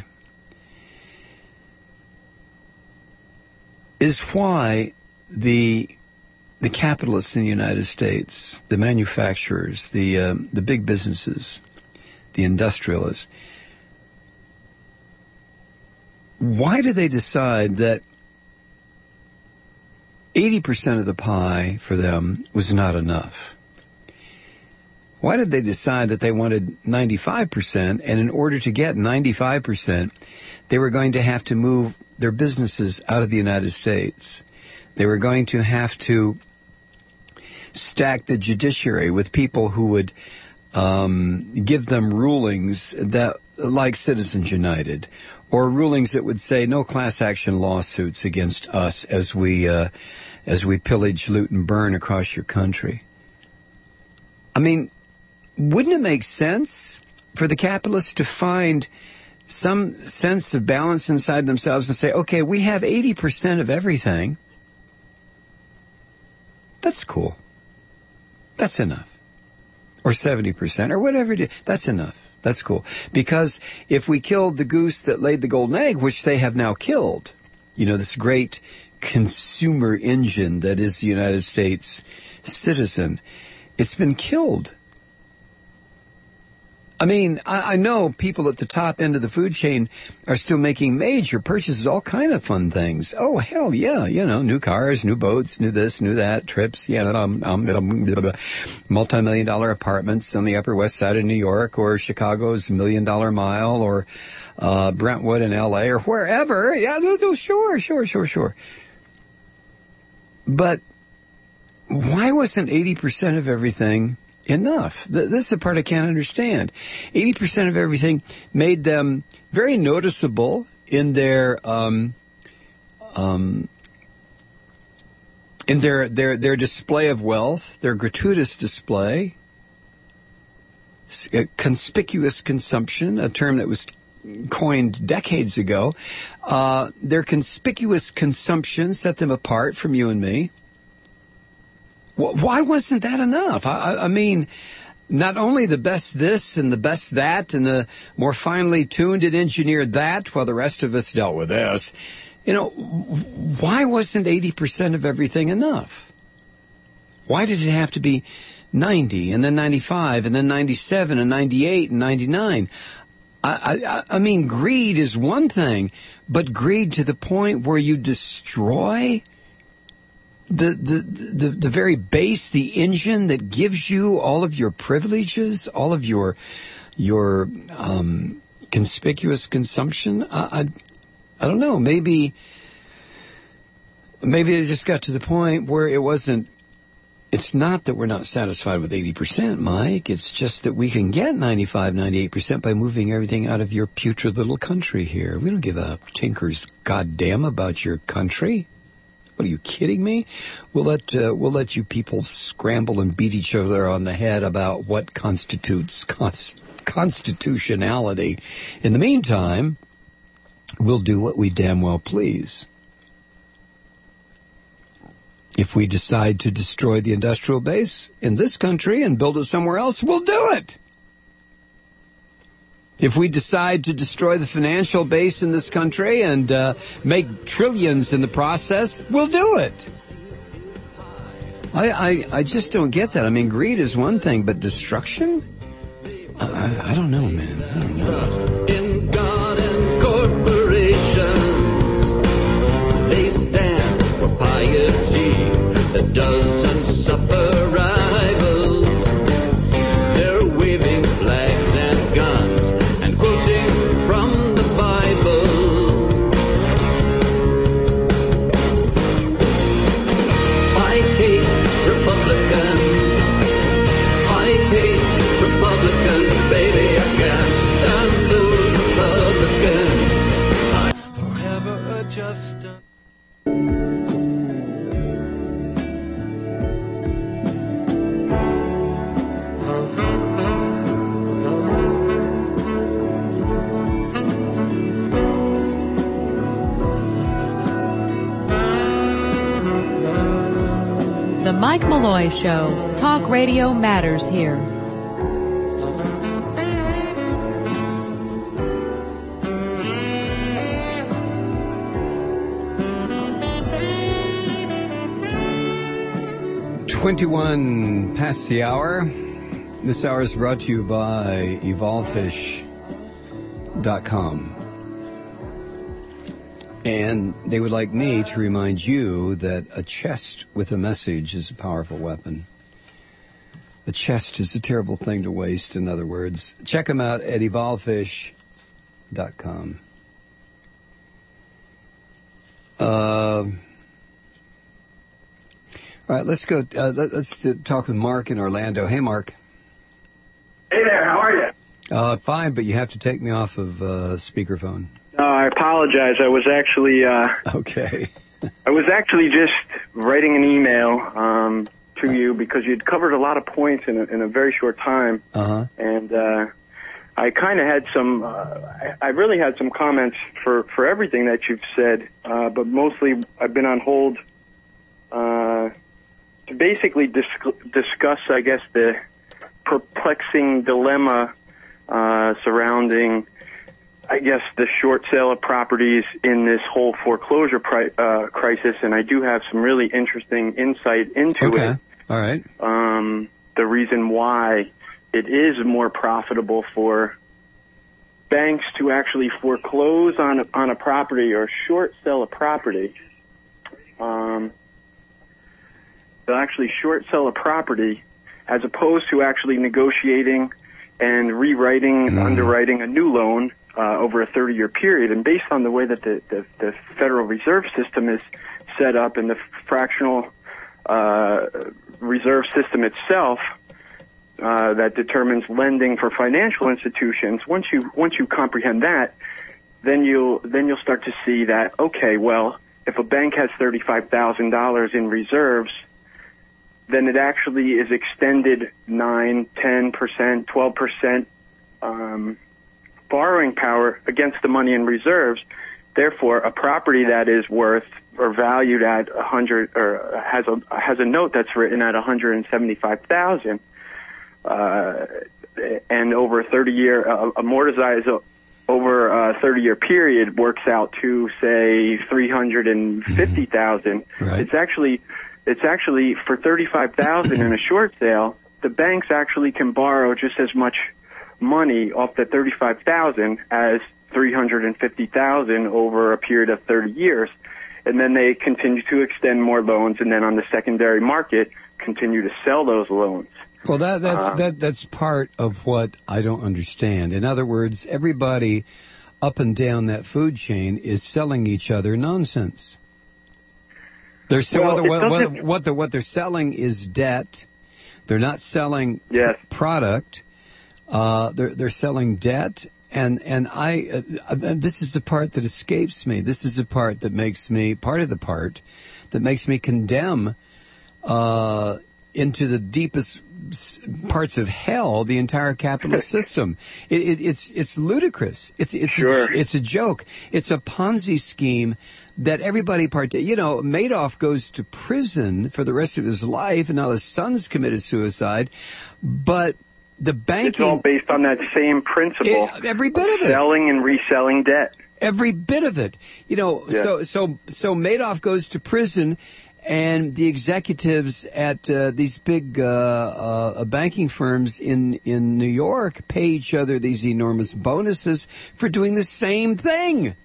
is why the The capitalists in the United States, the manufacturers, the um, the big businesses, the industrialists, why do they decide that eighty percent of the pie for them was not enough? Why did they decide that they wanted ninety-five percent, and in order to get ninety-five percent, they were going to have to move their businesses out of the United States? They were going to have to stack the judiciary with people who would um, give them rulings that, like Citizens United, or rulings that would say no class action lawsuits against us as we uh, as we pillage, loot, and burn across your country. I mean, wouldn't it make sense for the capitalists to find some sense of balance inside themselves and say, okay, we have eighty percent of everything. That's cool. That's enough. Or seventy percent, or whatever it is. That's enough. That's cool. Because if we killed the goose that laid the golden egg, which they have now killed, you know, this great consumer engine that is the United States citizen, it's been killed. I mean, I, I know people at the top end of the food chain are still making major purchases, all kind of fun things. Oh, hell yeah, you know, new cars, new boats, new this, new that, trips, yeah, um, um, um, multi-million dollar apartments on the Upper West Side of New York, or Chicago's Million Dollar Mile, or uh, Brentwood in L A, or wherever. Yeah, sure, sure, sure, sure. But why wasn't eighty percent of everything enough? This is the part I can't understand. eighty percent of everything made them very noticeable in their um, um, in their their their display of wealth, their gratuitous display, conspicuous consumption, a term that was coined decades ago. Uh, their conspicuous consumption set them apart from you and me. Why wasn't that enough? I, I mean, not only the best this and the best that and the more finely tuned and engineered that, while the rest of us dealt with this. You know, why wasn't eighty percent of everything enough? Why did it have to be ninety and then ninety-five and then ninety-seven and ninety-eight and ninety-nine? I, I, I mean, greed is one thing, but greed to the point where you destroy The, the the the very base, the engine that gives you all of your privileges, all of your your um, conspicuous consumption. I, I I don't know. Maybe maybe they just got to the point where it wasn't. It's not that we're not satisfied with eighty percent, Mike. It's just that we can get ninety-five, ninety-eight percent by moving everything out of your putrid little country here. We don't give a tinker's goddamn about your country. What, are you kidding me? We'll let uh, we'll let you people scramble and beat each other on the head about what constitutes const- constitutionality. In the meantime, we'll do what we damn well please. If we decide to destroy the industrial base in this country and build it somewhere else, we'll do it. If we decide to destroy the financial base in this country and uh, make trillions in the process, we'll do it. I, I I just don't get that. I mean, greed is one thing, but destruction? I, I don't know, man. I don't know. Trust in God and corporations. They stand for piety that doesn't suffer rivals. They're waving flags and guns and quoting from the Bible. I hate Republicans. I hate Republicans. Baby, I can't stand those Republicans. I'm forever adjusting. The Mike Malloy Show. Talk radio matters here. twenty-one past the hour. This hour is brought to you by evolve fish dot com. And they would like me to remind you that a chest with a message is a powerful weapon. A chest is a terrible thing to waste, in other words. Check them out at evolve fish dot com. Uh, all right, let's go. Uh, let, let's talk with Mark in Orlando. Hey, Mark. Hey there, how are you? Uh, fine, but you have to take me off of uh, speakerphone. No, I apologize. I was actually uh, okay. I was actually just writing an email um, to you because you'd covered a lot of points in a, in a very short time, uh-huh. and uh, I kind of had some. Uh, I, I really had some comments for, for everything that you've said, uh, but mostly I've been on hold uh, to basically dis- discuss, I guess, the perplexing dilemma uh, surrounding, I guess, the short sale of properties in this whole foreclosure pri- uh, crisis, and I do have some really interesting insight into okay. it. All right. Um, the reason why it is more profitable for banks to actually foreclose on a, on a property or short sell a property, um, to actually short sell a property as opposed to actually negotiating and rewriting, mm. underwriting a new loan Uh, over a thirty-year period, and based on the way that the, the, the Federal Reserve System is set up and the fractional uh, reserve system itself uh, that determines lending for financial institutions, once you once you comprehend that, then you'll then you'll start to see that, okay, well, if a bank has thirty-five thousand dollars in reserves, then it actually is extended nine, ten percent, twelve percent. Um, borrowing power against the money in reserves. Therefore, a property that is worth or valued at a hundred, or has a has a note that's written at one hundred seventy-five thousand, uh, and over a thirty year uh, amortized over a thirty year period works out to say three hundred fifty thousand. Mm-hmm. Right. It's actually it's actually for thirty-five thousand in a short sale. The banks actually can borrow just as much money off the thirty-five thousand as three hundred fifty thousand over a period of thirty years. And then they continue to extend more loans, and then on the secondary market, continue to sell those loans. Well, that that's uh, that that's part of what I don't understand. In other words, everybody up and down that food chain is selling each other nonsense. They're so well, what, what, what the what they're selling is debt. They're not selling yes. product. Uh, they're they're selling debt. And and I, uh, this is the part that escapes me. This is the part that makes me, part of the part that makes me condemn uh, into the deepest parts of hell the entire capitalist system. It, it, it's it's ludicrous. It's it's sure. a, it's a joke. It's a Ponzi scheme that everybody part. You know, Madoff goes to prison for the rest of his life, and now his son's committed suicide, but. The banking, it's all based on that same principle. It, every bit of, of it. Selling and reselling debt. Every bit of it. You know, yeah. so so so Madoff goes to prison, and the executives at uh, these big uh, uh, banking firms in, in New York pay each other these enormous bonuses for doing the same thing.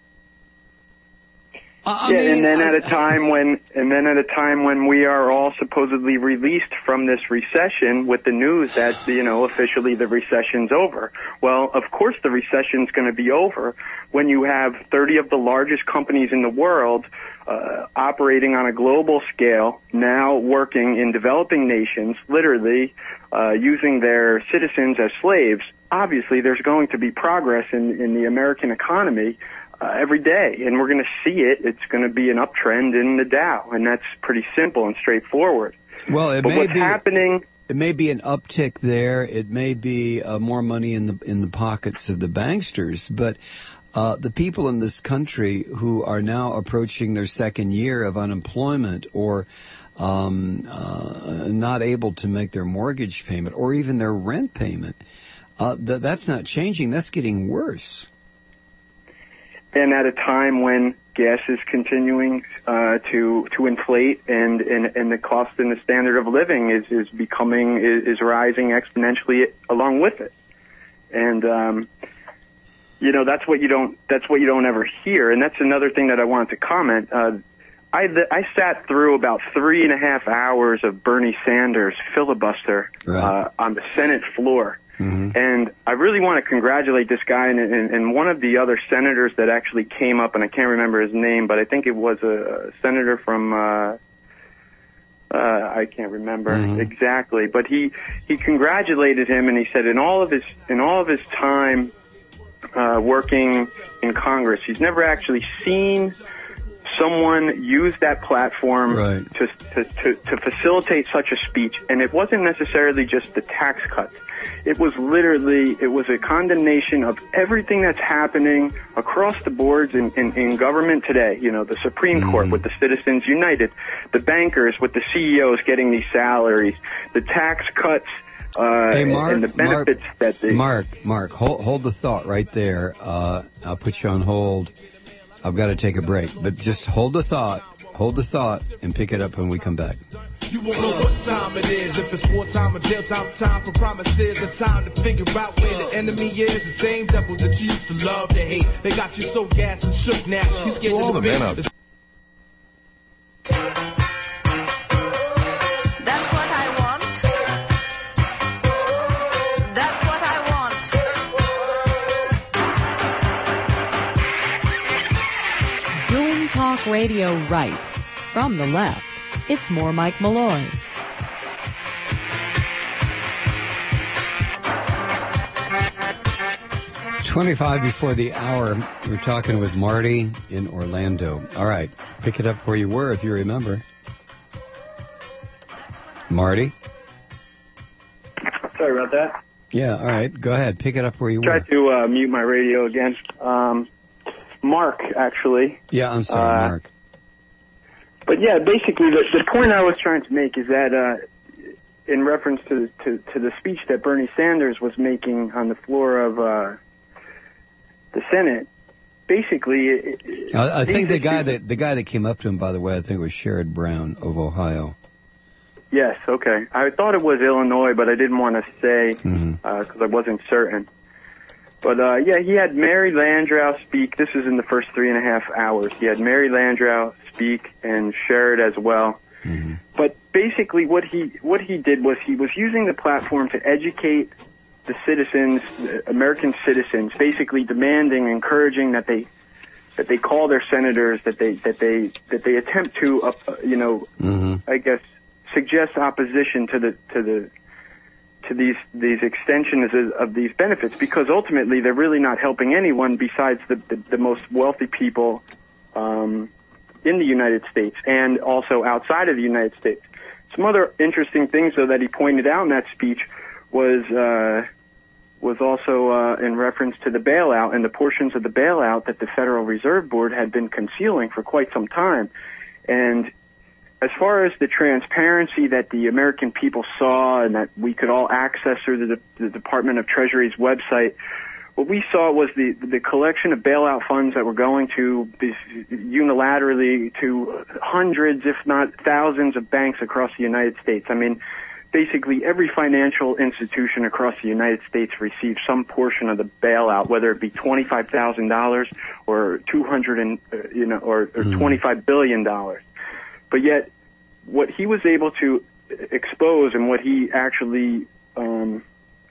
I yeah, mean, and then I, at a time when, and then at a time when we are all supposedly released from this recession with the news that, you know, officially the recession's over. Well, of course the recession's going to be over when you have thirty of the largest companies in the world, uh, operating on a global scale, now working in developing nations, literally, uh, using their citizens as slaves. Obviously there's going to be progress in, in the American economy. Uh, every day, and we're going to see it. It's going to be an uptrend in the Dow, and that's pretty simple and straightforward. Well, it but may what's be happening. It may be an uptick there. It may be uh, more money in the in the pockets of the banksters, but uh, the people in this country who are now approaching their second year of unemployment, or um, uh, not able to make their mortgage payment, or even their rent payment, uh, th- that's not changing. That's getting worse. And at a time when gas is continuing uh, to to inflate, and, and, and the cost and the standard of living is, is becoming is, is rising exponentially along with it, and um, you know that's what you don't that's what you don't ever hear, and that's another thing that I wanted to comment. Uh, I I sat through about three and a half hours of Bernie Sanders filibuster right. uh, on the Senate floor. Mm-hmm. And I really want to congratulate this guy and, and, and one of the other senators that actually came up, and I can't remember his name, but I think it was a senator from, uh, uh, I can't remember mm-hmm. exactly, but he, he congratulated him, and he said in all of his, in all of his time, uh, working in Congress, he's never actually seen someone use that platform right. to, to, to, to facilitate such a speech. And it wasn't necessarily just the tax cuts. It was literally, it was a condemnation of everything that's happening across the boards in, in, in government today. You know, the Supreme mm. Court with the Citizens United, the bankers with the C E Os getting these salaries, the tax cuts, uh, hey, Mark, and the benefits Mark, that they... Mark, Mark, hold, hold the thought right there. Uh, I'll put you on hold. I've got to take a break, but just hold the thought, hold the thought, and pick it up when we come back. You won't know what time it is, if it's wartime or jail time, time for promises, a time to figure out where the enemy is. The same devils that you used to love to hate, they got you so gassed and shook now. You scared to the bit. That's what I want. That's what I want. Doing talk radio right. From the left, it's more Mike Malloy. twenty-five before the hour, we're talking with Marty in Orlando. All right, pick it up where you were if you remember. Marty? Sorry about that. Yeah, all right. Go ahead. Pick it up where you Tried were. to uh, mute my radio again. Um, Mark, actually. Yeah, I'm sorry, Uh, Mark. But yeah, basically the, the point I was trying to make is that uh, in reference to, to to the speech that Bernie Sanders was making on the floor of uh, the Senate, basically, it, it- I, I think the these guy issues- that the guy that came up to him, by the way, I think was Sherrod Brown of Ohio. Yes, okay. I thought it was Illinois, but I didn't want to say Mm-hmm. because I wasn't certain. But uh, yeah, he had Mary Landrieu speak. This is in the first three and a half hours. He had Mary Landrieu speak and Sherrod as well. Mm-hmm. But basically, what he what he did was he was using the platform to educate the citizens, the American citizens, basically demanding, encouraging that they that they call their senators, that they that they that they attempt to, uh, you know, Mm-hmm. I guess, suggest opposition to the to the to these these extensions of, of these benefits, because ultimately they're really not helping anyone besides the the, the most wealthy people um, in the United States and also outside of the United States. Some other interesting things, though, that he pointed out in that speech was uh, was also uh, in reference to the bailout and the portions of the bailout that the Federal Reserve Board had been concealing for quite some time. And as far as the transparency that the American people saw and that we could all access through the, the Department of Treasury's website, what we saw was the the collection of bailout funds that were going to this unilaterally to hundreds, if not thousands, of banks across the United States. I mean, basically every financial institution across the United States received some portion of the bailout, whether it be twenty-five thousand dollars or two hundred and uh, you know or, or twenty-five billion dollars. But yet, what he was able to expose and what he actually, um,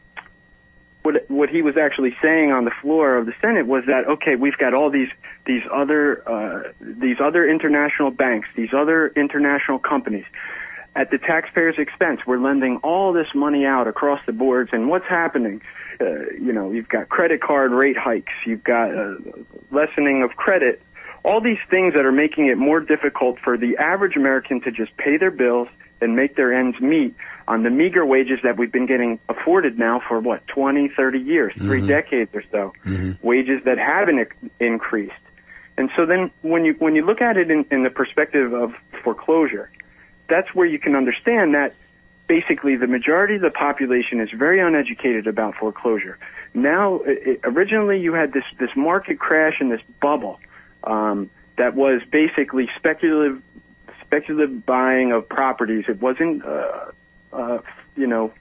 what what he was actually saying on the floor of the Senate was that, okay, we've got all these these other uh, these other international banks, these other international companies, at the taxpayers' expense. We're lending all this money out across the boards, and what's happening? Uh, you know, you've got credit card rate hikes, you've got uh, lessening of credit. All these things that are making it more difficult for the average American to just pay their bills and make their ends meet on the meager wages that we've been getting afforded now for, what, twenty, thirty years, mm-hmm. three decades or so, mm-hmm. wages that haven't increased. And so then when you when you look at it in, in the perspective of foreclosure, that's where you can understand that basically the majority of the population is very uneducated about foreclosure. Now, it, originally you had this, this market crash and this bubble Um, that was basically speculative, speculative buying of properties. It wasn't, uh, uh, you know,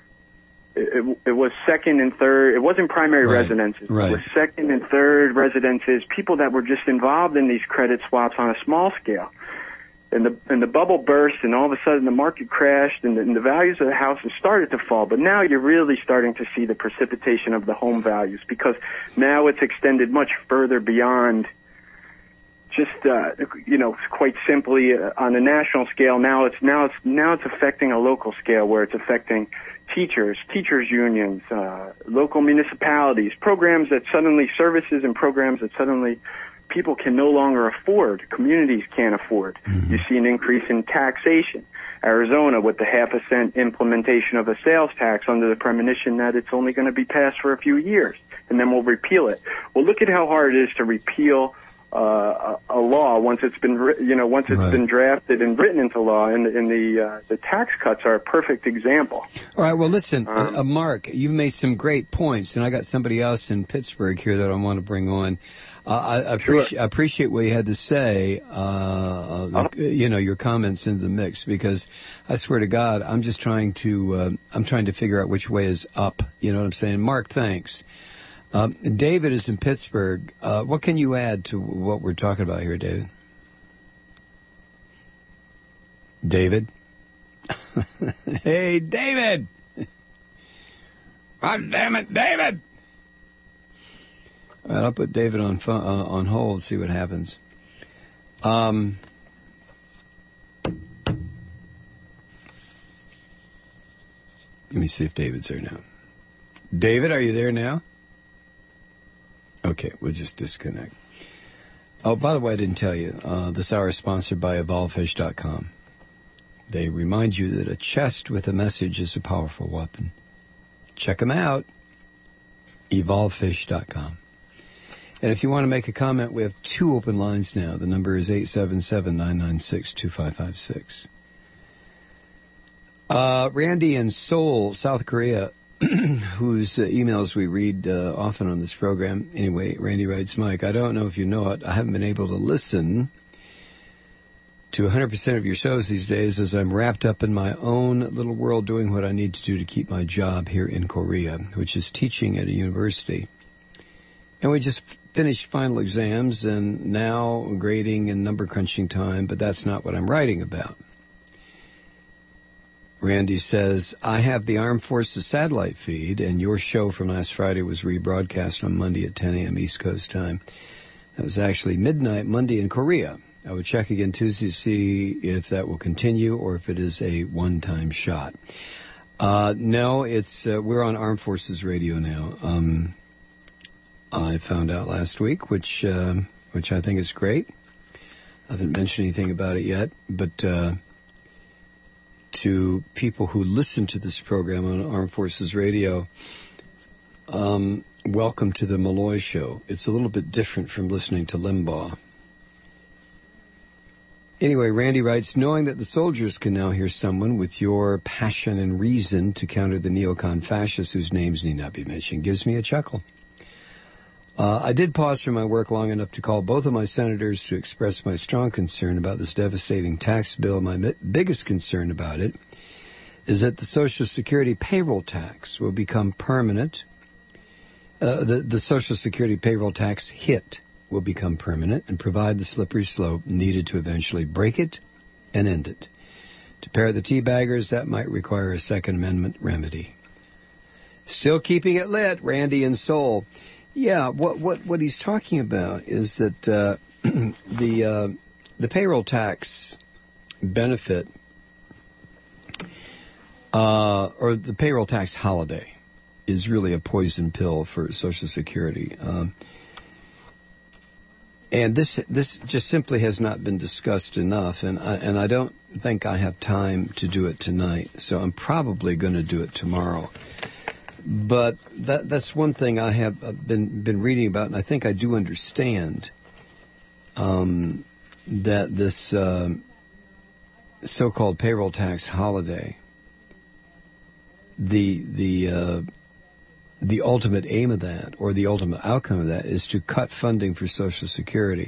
it, it was second and third. It wasn't primary Right. residences. Right. It was second and third residences. People that were just involved in these credit swaps on a small scale. And the and the bubble burst, and all of a sudden the market crashed, and the, and the values of the houses started to fall. But now you're really starting to see the precipitation of the home values, because now it's extended much further beyond just, uh, you know, quite simply uh, on a national scale. Now it's now it's now it's affecting a local scale, where it's affecting teachers, teachers unions, uh, local municipalities, programs that suddenly services and programs that suddenly people can no longer afford, communities can't afford. Mm-hmm. You see an increase in taxation. Arizona with the half a cent implementation of a sales tax under the premonition that it's only going to be passed for a few years, and then we'll repeal it. Well, look at how hard it is to repeal uh, a, a law once it's been, you know, once it's Right. been drafted and written into law. And, and the uh, the tax cuts are a perfect example. All right, well, listen, Um, uh, Mark, you've made some great points, and I got somebody else in Pittsburgh here that I want to bring on. Uh, I, I, appreci- Sure. I appreciate what you had to say, uh, uh, you know, your comments in the mix, because I swear to God, I'm just trying to, uh, I'm trying to figure out which way is up. You know what I'm saying? Mark, thanks. Um, David is in Pittsburgh. Uh, what can you add to what we're talking about here, David? David? Hey, David! God damn it, David! All right, I'll put David on phone, uh, on hold, see what happens. Um, let me see if David's there now. David, are you there now? Okay, we'll just disconnect. Oh, by the way, I didn't tell you, uh, this hour is sponsored by evolve fish dot com. They remind you that a chest with a message is a powerful weapon. check them out. evolve fish dot com. And if you want to make a comment, we have two open lines now. The number is eight seven seven, nine nine six, two five five six. Uh, Randy in Seoul, South Korea, whose uh, emails we read uh, often on this program. Anyway, Randy writes, Mike, I don't know if you know it. I haven't been able to listen to one hundred percent of your shows these days as I'm wrapped up in my own little world doing what I need to do to keep my job here in Korea, which is teaching at a university. And we just finished final exams and now grading and number crunching time, but that's not what I'm writing about. Randy says, I have the Armed Forces satellite feed, and your show from last Friday was rebroadcast on Monday at ten a.m. East Coast time. That was actually midnight Monday in Korea. I would check again Tuesday to see if that will continue or if it is a one-time shot. Uh, no, it's uh, we're on Armed Forces Radio now. Um, I found out last week, which uh, which I think is great. I haven't mentioned anything about it yet, but uh, to people who listen to this program on Armed Forces Radio, um, welcome to the Malloy Show. It's a little bit different from listening to Limbaugh. Anyway, Randy writes, knowing that the soldiers can now hear someone with your passion and reason to counter the neocon fascists whose names need not be mentioned gives me a chuckle. Uh, I did pause from my work long enough to call both of my senators to express my strong concern about this devastating tax bill. My mi- biggest concern about it is that the Social Security payroll tax will become permanent. Uh, the, the Social Security payroll tax hit will become permanent and provide the slippery slope needed to eventually break it and end it. To pair the teabaggers, that might require a Second Amendment remedy. Still keeping it lit, Randy in Seoul. Yeah, what what what he's talking about is that uh, the uh, the payroll tax benefit uh, or the payroll tax holiday is really a poison pill for Social Security. Um, And this this just simply has not been discussed enough, and I, and I don't think I have time to do it tonight, so I'm probably going to do it tomorrow. But that that's one thing I have been been reading about, and I think I do understand um, that this uh, so-called payroll tax holiday, the the uh, the ultimate aim of that, or the ultimate outcome of that, is to cut funding for Social Security.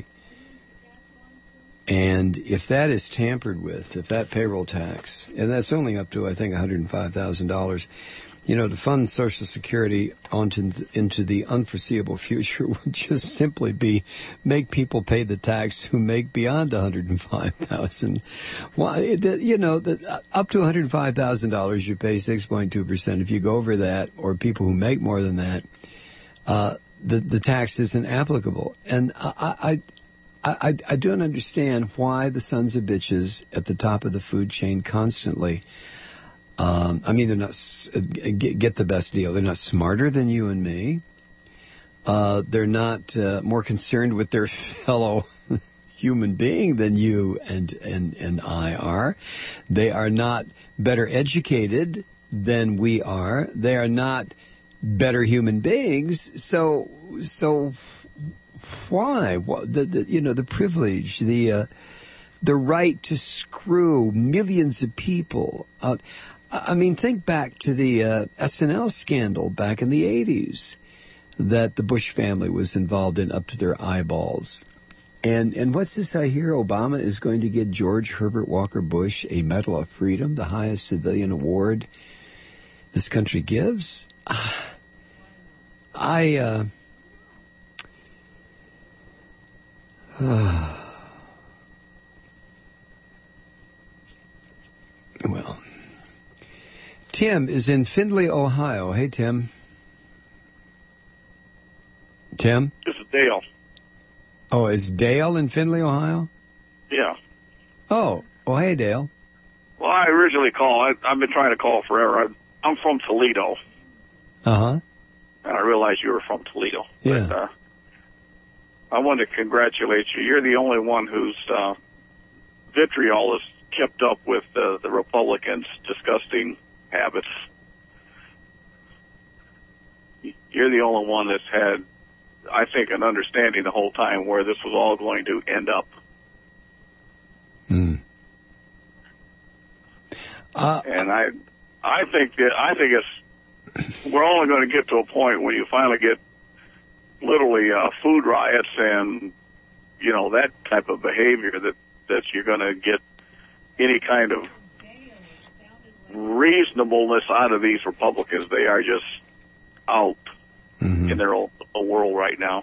And if that is tampered with, if that payroll tax, and that's only up to, I think, one hundred five thousand dollars, you know, to fund Social Security onto into the unforeseeable future would just simply be make people pay the tax who make beyond one hundred five thousand dollars. Why, you know, the, up to one hundred five thousand dollars, you pay six point two percent. If you go over that, or people who make more than that, uh, the the tax isn't applicable. And I, I I I don't understand why the sons of bitches at the top of the food chain constantly. Um, I mean, they're not, uh, get, get the best deal. They're not smarter than you and me. Uh, they're not uh, more concerned with their fellow human being than you and, and, and I are. They are not better educated than we are. They are not better human beings. So, so why? What, the, the, you know, the privilege, the, uh, the right to screw millions of people out. I mean, think back to the uh, S N L scandal back in the eighties that the Bush family was involved in up to their eyeballs. And and what's this I hear? Obama is going to give George Herbert Walker Bush a Medal of Freedom, the highest civilian award this country gives. Uh, I, uh, uh, well... Tim is in Findlay, Ohio. Hey, Tim. Tim? This is Dale. Oh, is Dale in Findlay, Ohio? Yeah. Oh, well, hey, Dale. Well, I originally called. I, I've been trying to call forever. I, I'm from Toledo. Uh-huh. And I realized you were from Toledo. Yeah. But, uh, I wanted to congratulate you. You're the only one whose uh, vitriol is kept up with uh, the Republicans' disgusting habits. you're the only one that's had, I think, an understanding the whole time where this was all going to end up. Hmm. Uh, and I, I think that I think it's we're only going to get to a point when you finally get literally uh, food riots and you know that type of behavior that that you're going to get any kind of reasonableness out of these Republicans. They are just out mm-hmm. in their own world right now.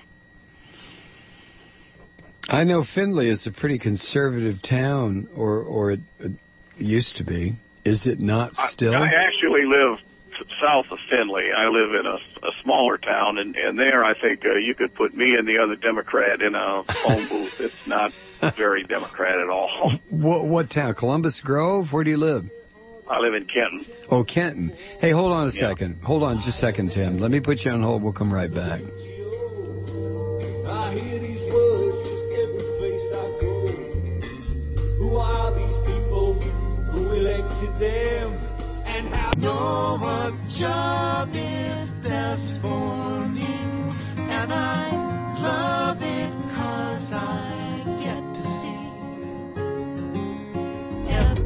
I know Findlay is a pretty conservative town, or or it, it used to be. Is it not still? I, I actually live t- south of Findlay. I live in a, a smaller town, and, and there I think uh, you could put me and the other Democrat in a phone booth. It's not very Democrat at all. What, what town? Columbus Grove? Where do you live? I live in Kenton. Oh, Kenton. Hey, hold on a Yeah. second. Hold on just a second, Tim. Let me put you on hold. We'll come right back. I hear these words just every place I go. Who are these people who elected them? And how know what job is best for me? And I love it 'cause I get to see. Yeah.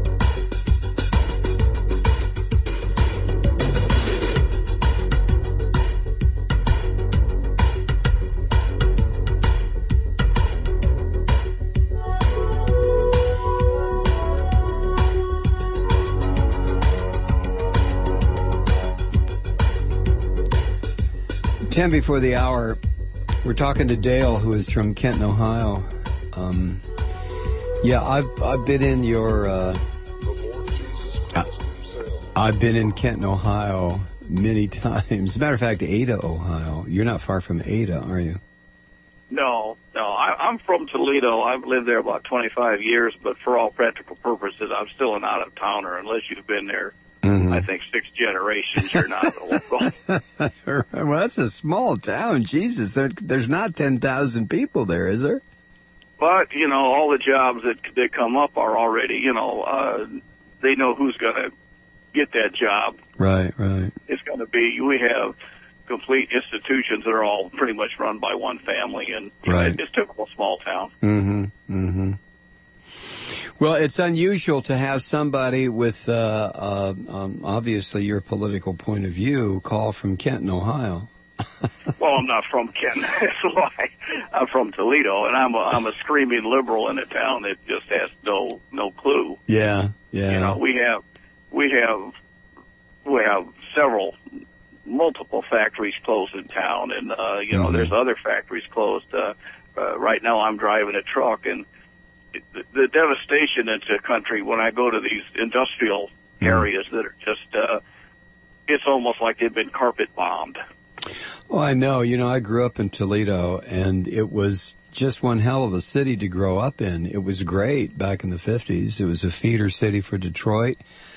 ten before the hour, we're talking to Dale, who is from Kenton, Ohio. Um, yeah, I've I've been in your. Uh, I've been in Kenton, Ohio, many times. As a matter of fact, Ada, Ohio. You're not far from Ada, are you? No, no. I, I'm from Toledo. I've lived there about twenty-five years, but for all practical purposes, I'm still an out-of-towner. Unless you've been there, mm-hmm. I think, six generations, you're not a local. Well, that's a small town. Jesus, there, there's not ten thousand people there, is there? But, you know, all the jobs that, that come up are already, you know, uh, they know who's going to get that job. Right, right. It's going to be, we have complete institutions that are all pretty much run by one family, and you right. know, it's typical small town. Mm-hmm, mm-hmm. Well, it's unusual to have somebody with, uh, uh, um, obviously, your political point of view call from Kenton, Ohio. Well, I'm not from Kenton. That's why I'm from Toledo, and I'm a, I'm a screaming liberal in a town that just has no no clue. Yeah, yeah. You know, we have we have we have several multiple factories closed in town, and uh, you know, mm-hmm. there's other factories closed. Uh, uh, right now, I'm driving a truck, and the, the devastation into the country when I go to these industrial mm-hmm. areas that are just uh, it's almost like they've been carpet bombed. Well, I know. You know, I grew up in Toledo, and it was just one hell of a city to grow up in. It was great back in the fifties. It was a feeder city for Detroit.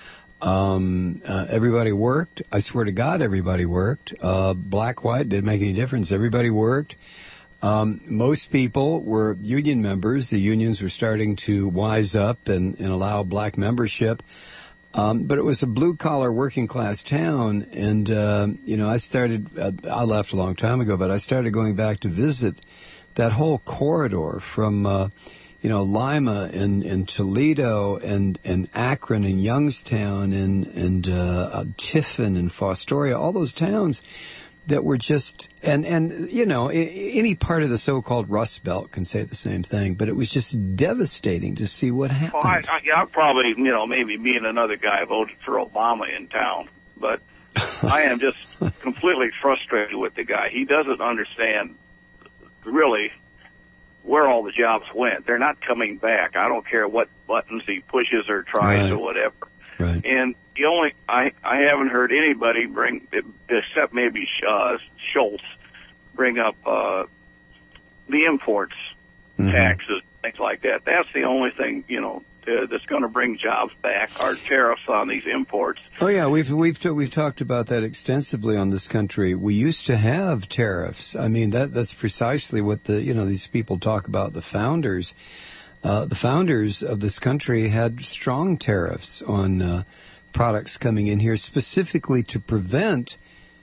Um, uh, everybody worked. I swear to God, everybody worked. Uh, black, white, didn't make any difference. Everybody worked. Um, most people were union members. The unions were starting to wise up and, and allow black membership. Um, but it was a blue-collar, working-class town, and, uh, you know, I started, uh, I left a long time ago, but I started going back to visit that whole corridor from, uh, you know, Lima and, and Toledo and, and Akron and Youngstown and, and uh, uh, Tiffin and Fostoria, all those towns that were just, and, and you know, I- any part of the so-called Rust Belt can say the same thing, but it was just devastating to see what happened. Well, I, I, yeah, I probably, you know, maybe me and another guy voted for Obama in town, but I am just completely frustrated with the guy. He doesn't understand really where all the jobs went. They're not coming back. I don't care what buttons he pushes or tries Right. or whatever. Right. And the only, I, I haven't heard anybody bring, except maybe uh, Schultz, bring up uh, the imports, Mm-hmm. taxes, things like that. That's the only thing, you know, uh, that's going to bring jobs back, are tariffs on these imports. Oh yeah, we've we've t- we've talked about that extensively on this country. We used to have tariffs. I mean, that that's precisely what the you know these people talk about. The founders, uh, the founders of this country had strong tariffs on uh, products coming in here, specifically to prevent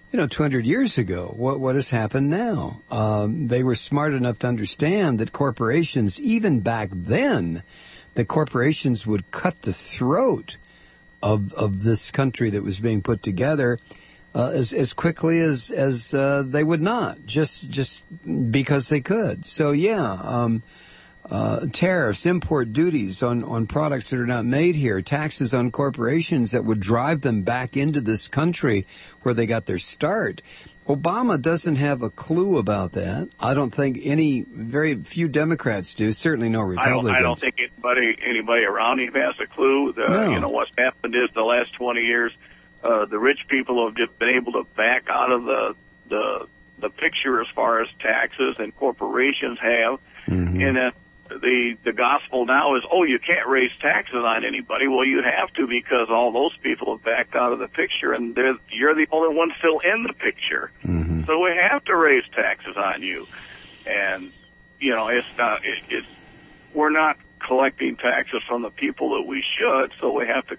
you know, two hundred years ago. What what has happened now? Um, they were smart enough to understand that corporations, even back then, that corporations would cut the throat of of this country that was being put together uh, as as quickly as as uh, they would not, just just because they could. So yeah. Um, Uh, tariffs, import duties on, on products that are not made here, taxes on corporations that would drive them back into this country where they got their start. Obama doesn't have a clue about that. I don't think any, very few Democrats do, certainly no Republicans. I don't, I don't think anybody anybody around him has a clue. The, No. You know, what's happened is the last twenty years, uh, the rich people have just been able to back out of the, the, the picture as far as taxes and corporations have. Mm-hmm. And then the the gospel now is, oh, you can't raise taxes on anybody. Well, you have to, because all those people have backed out of the picture, and they're, you're the only one still in the picture. Mm-hmm. So we have to raise taxes on you. And, you know, it's not, it, it's, we're not collecting taxes from the people that we should, so we have to,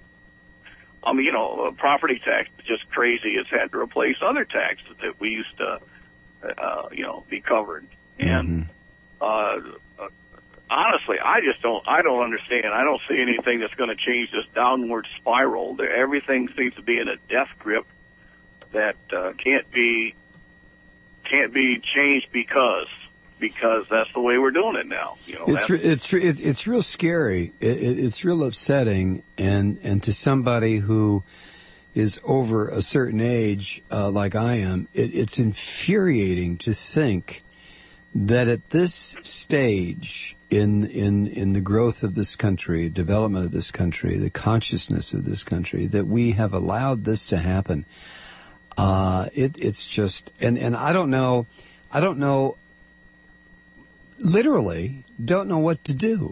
I mean, you know, a property tax is just crazy. It's had to replace other taxes that we used to, uh, you know, be covered. And, uh, honestly, I just don't, I don't understand. I don't see anything that's going to change this downward spiral. There, everything seems to be in a death grip that uh, can't be, can't be changed because, because that's the way we're doing it now. You know, It's that's- re- it's re- it's it's real scary. It, it, it's real upsetting, and and to somebody who is over a certain age, uh, like I am, it, it's infuriating to think that at this stage in in in the growth of this country, development of this country, the consciousness of this country, that we have allowed this to happen. Uh, it it's just, and and I don't know, I don't know. Literally, don't know what to do.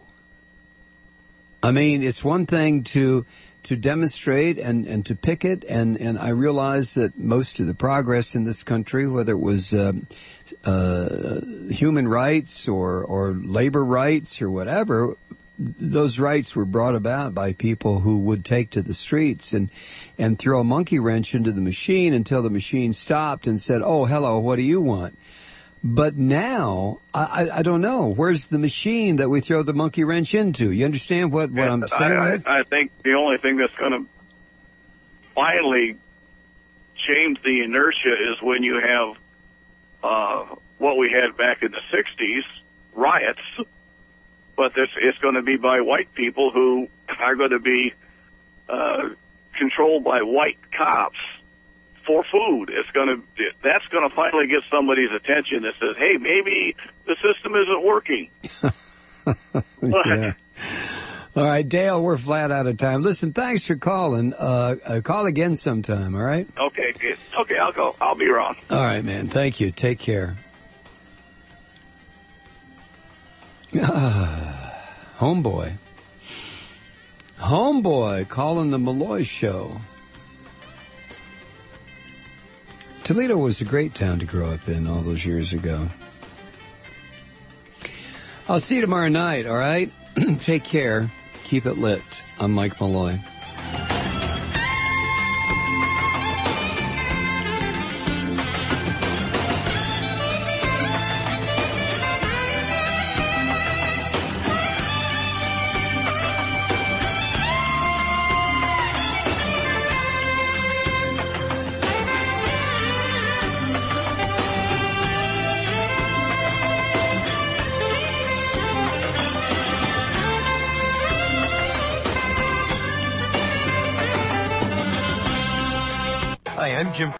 I mean, it's one thing to to demonstrate and, and to picket, and, and I realize that most of the progress in this country, whether it was uh, uh, human rights or, or labor rights or whatever, those rights were brought about by people who would take to the streets and, and throw a monkey wrench into the machine until the machine stopped and said, oh, hello, what do you want? But now, I, I, I don't know. Where's the machine that we throw the monkey wrench into? You understand what, what I'm saying? I, right? I, I think the only thing that's going to finally change the inertia is when you have uh, what we had back in the sixties, riots, but this, it's going to be by white people who are going to be uh, controlled by white cops for food. It's going to, that's going to finally get somebody's attention that says, hey, maybe the system isn't working. Yeah. All right, Dale, we're flat out of time. Listen, thanks for calling. Uh, uh, call again sometime, all right? Okay, good. Okay, I'll go. I'll be wrong. All right, man. Thank you. Take care. Ah, homeboy. Homeboy calling the Malloy Show. Toledo was a great town to grow up in all those years ago. I'll see you tomorrow night, all right? Take care. Keep it lit. I'm Mike Malloy.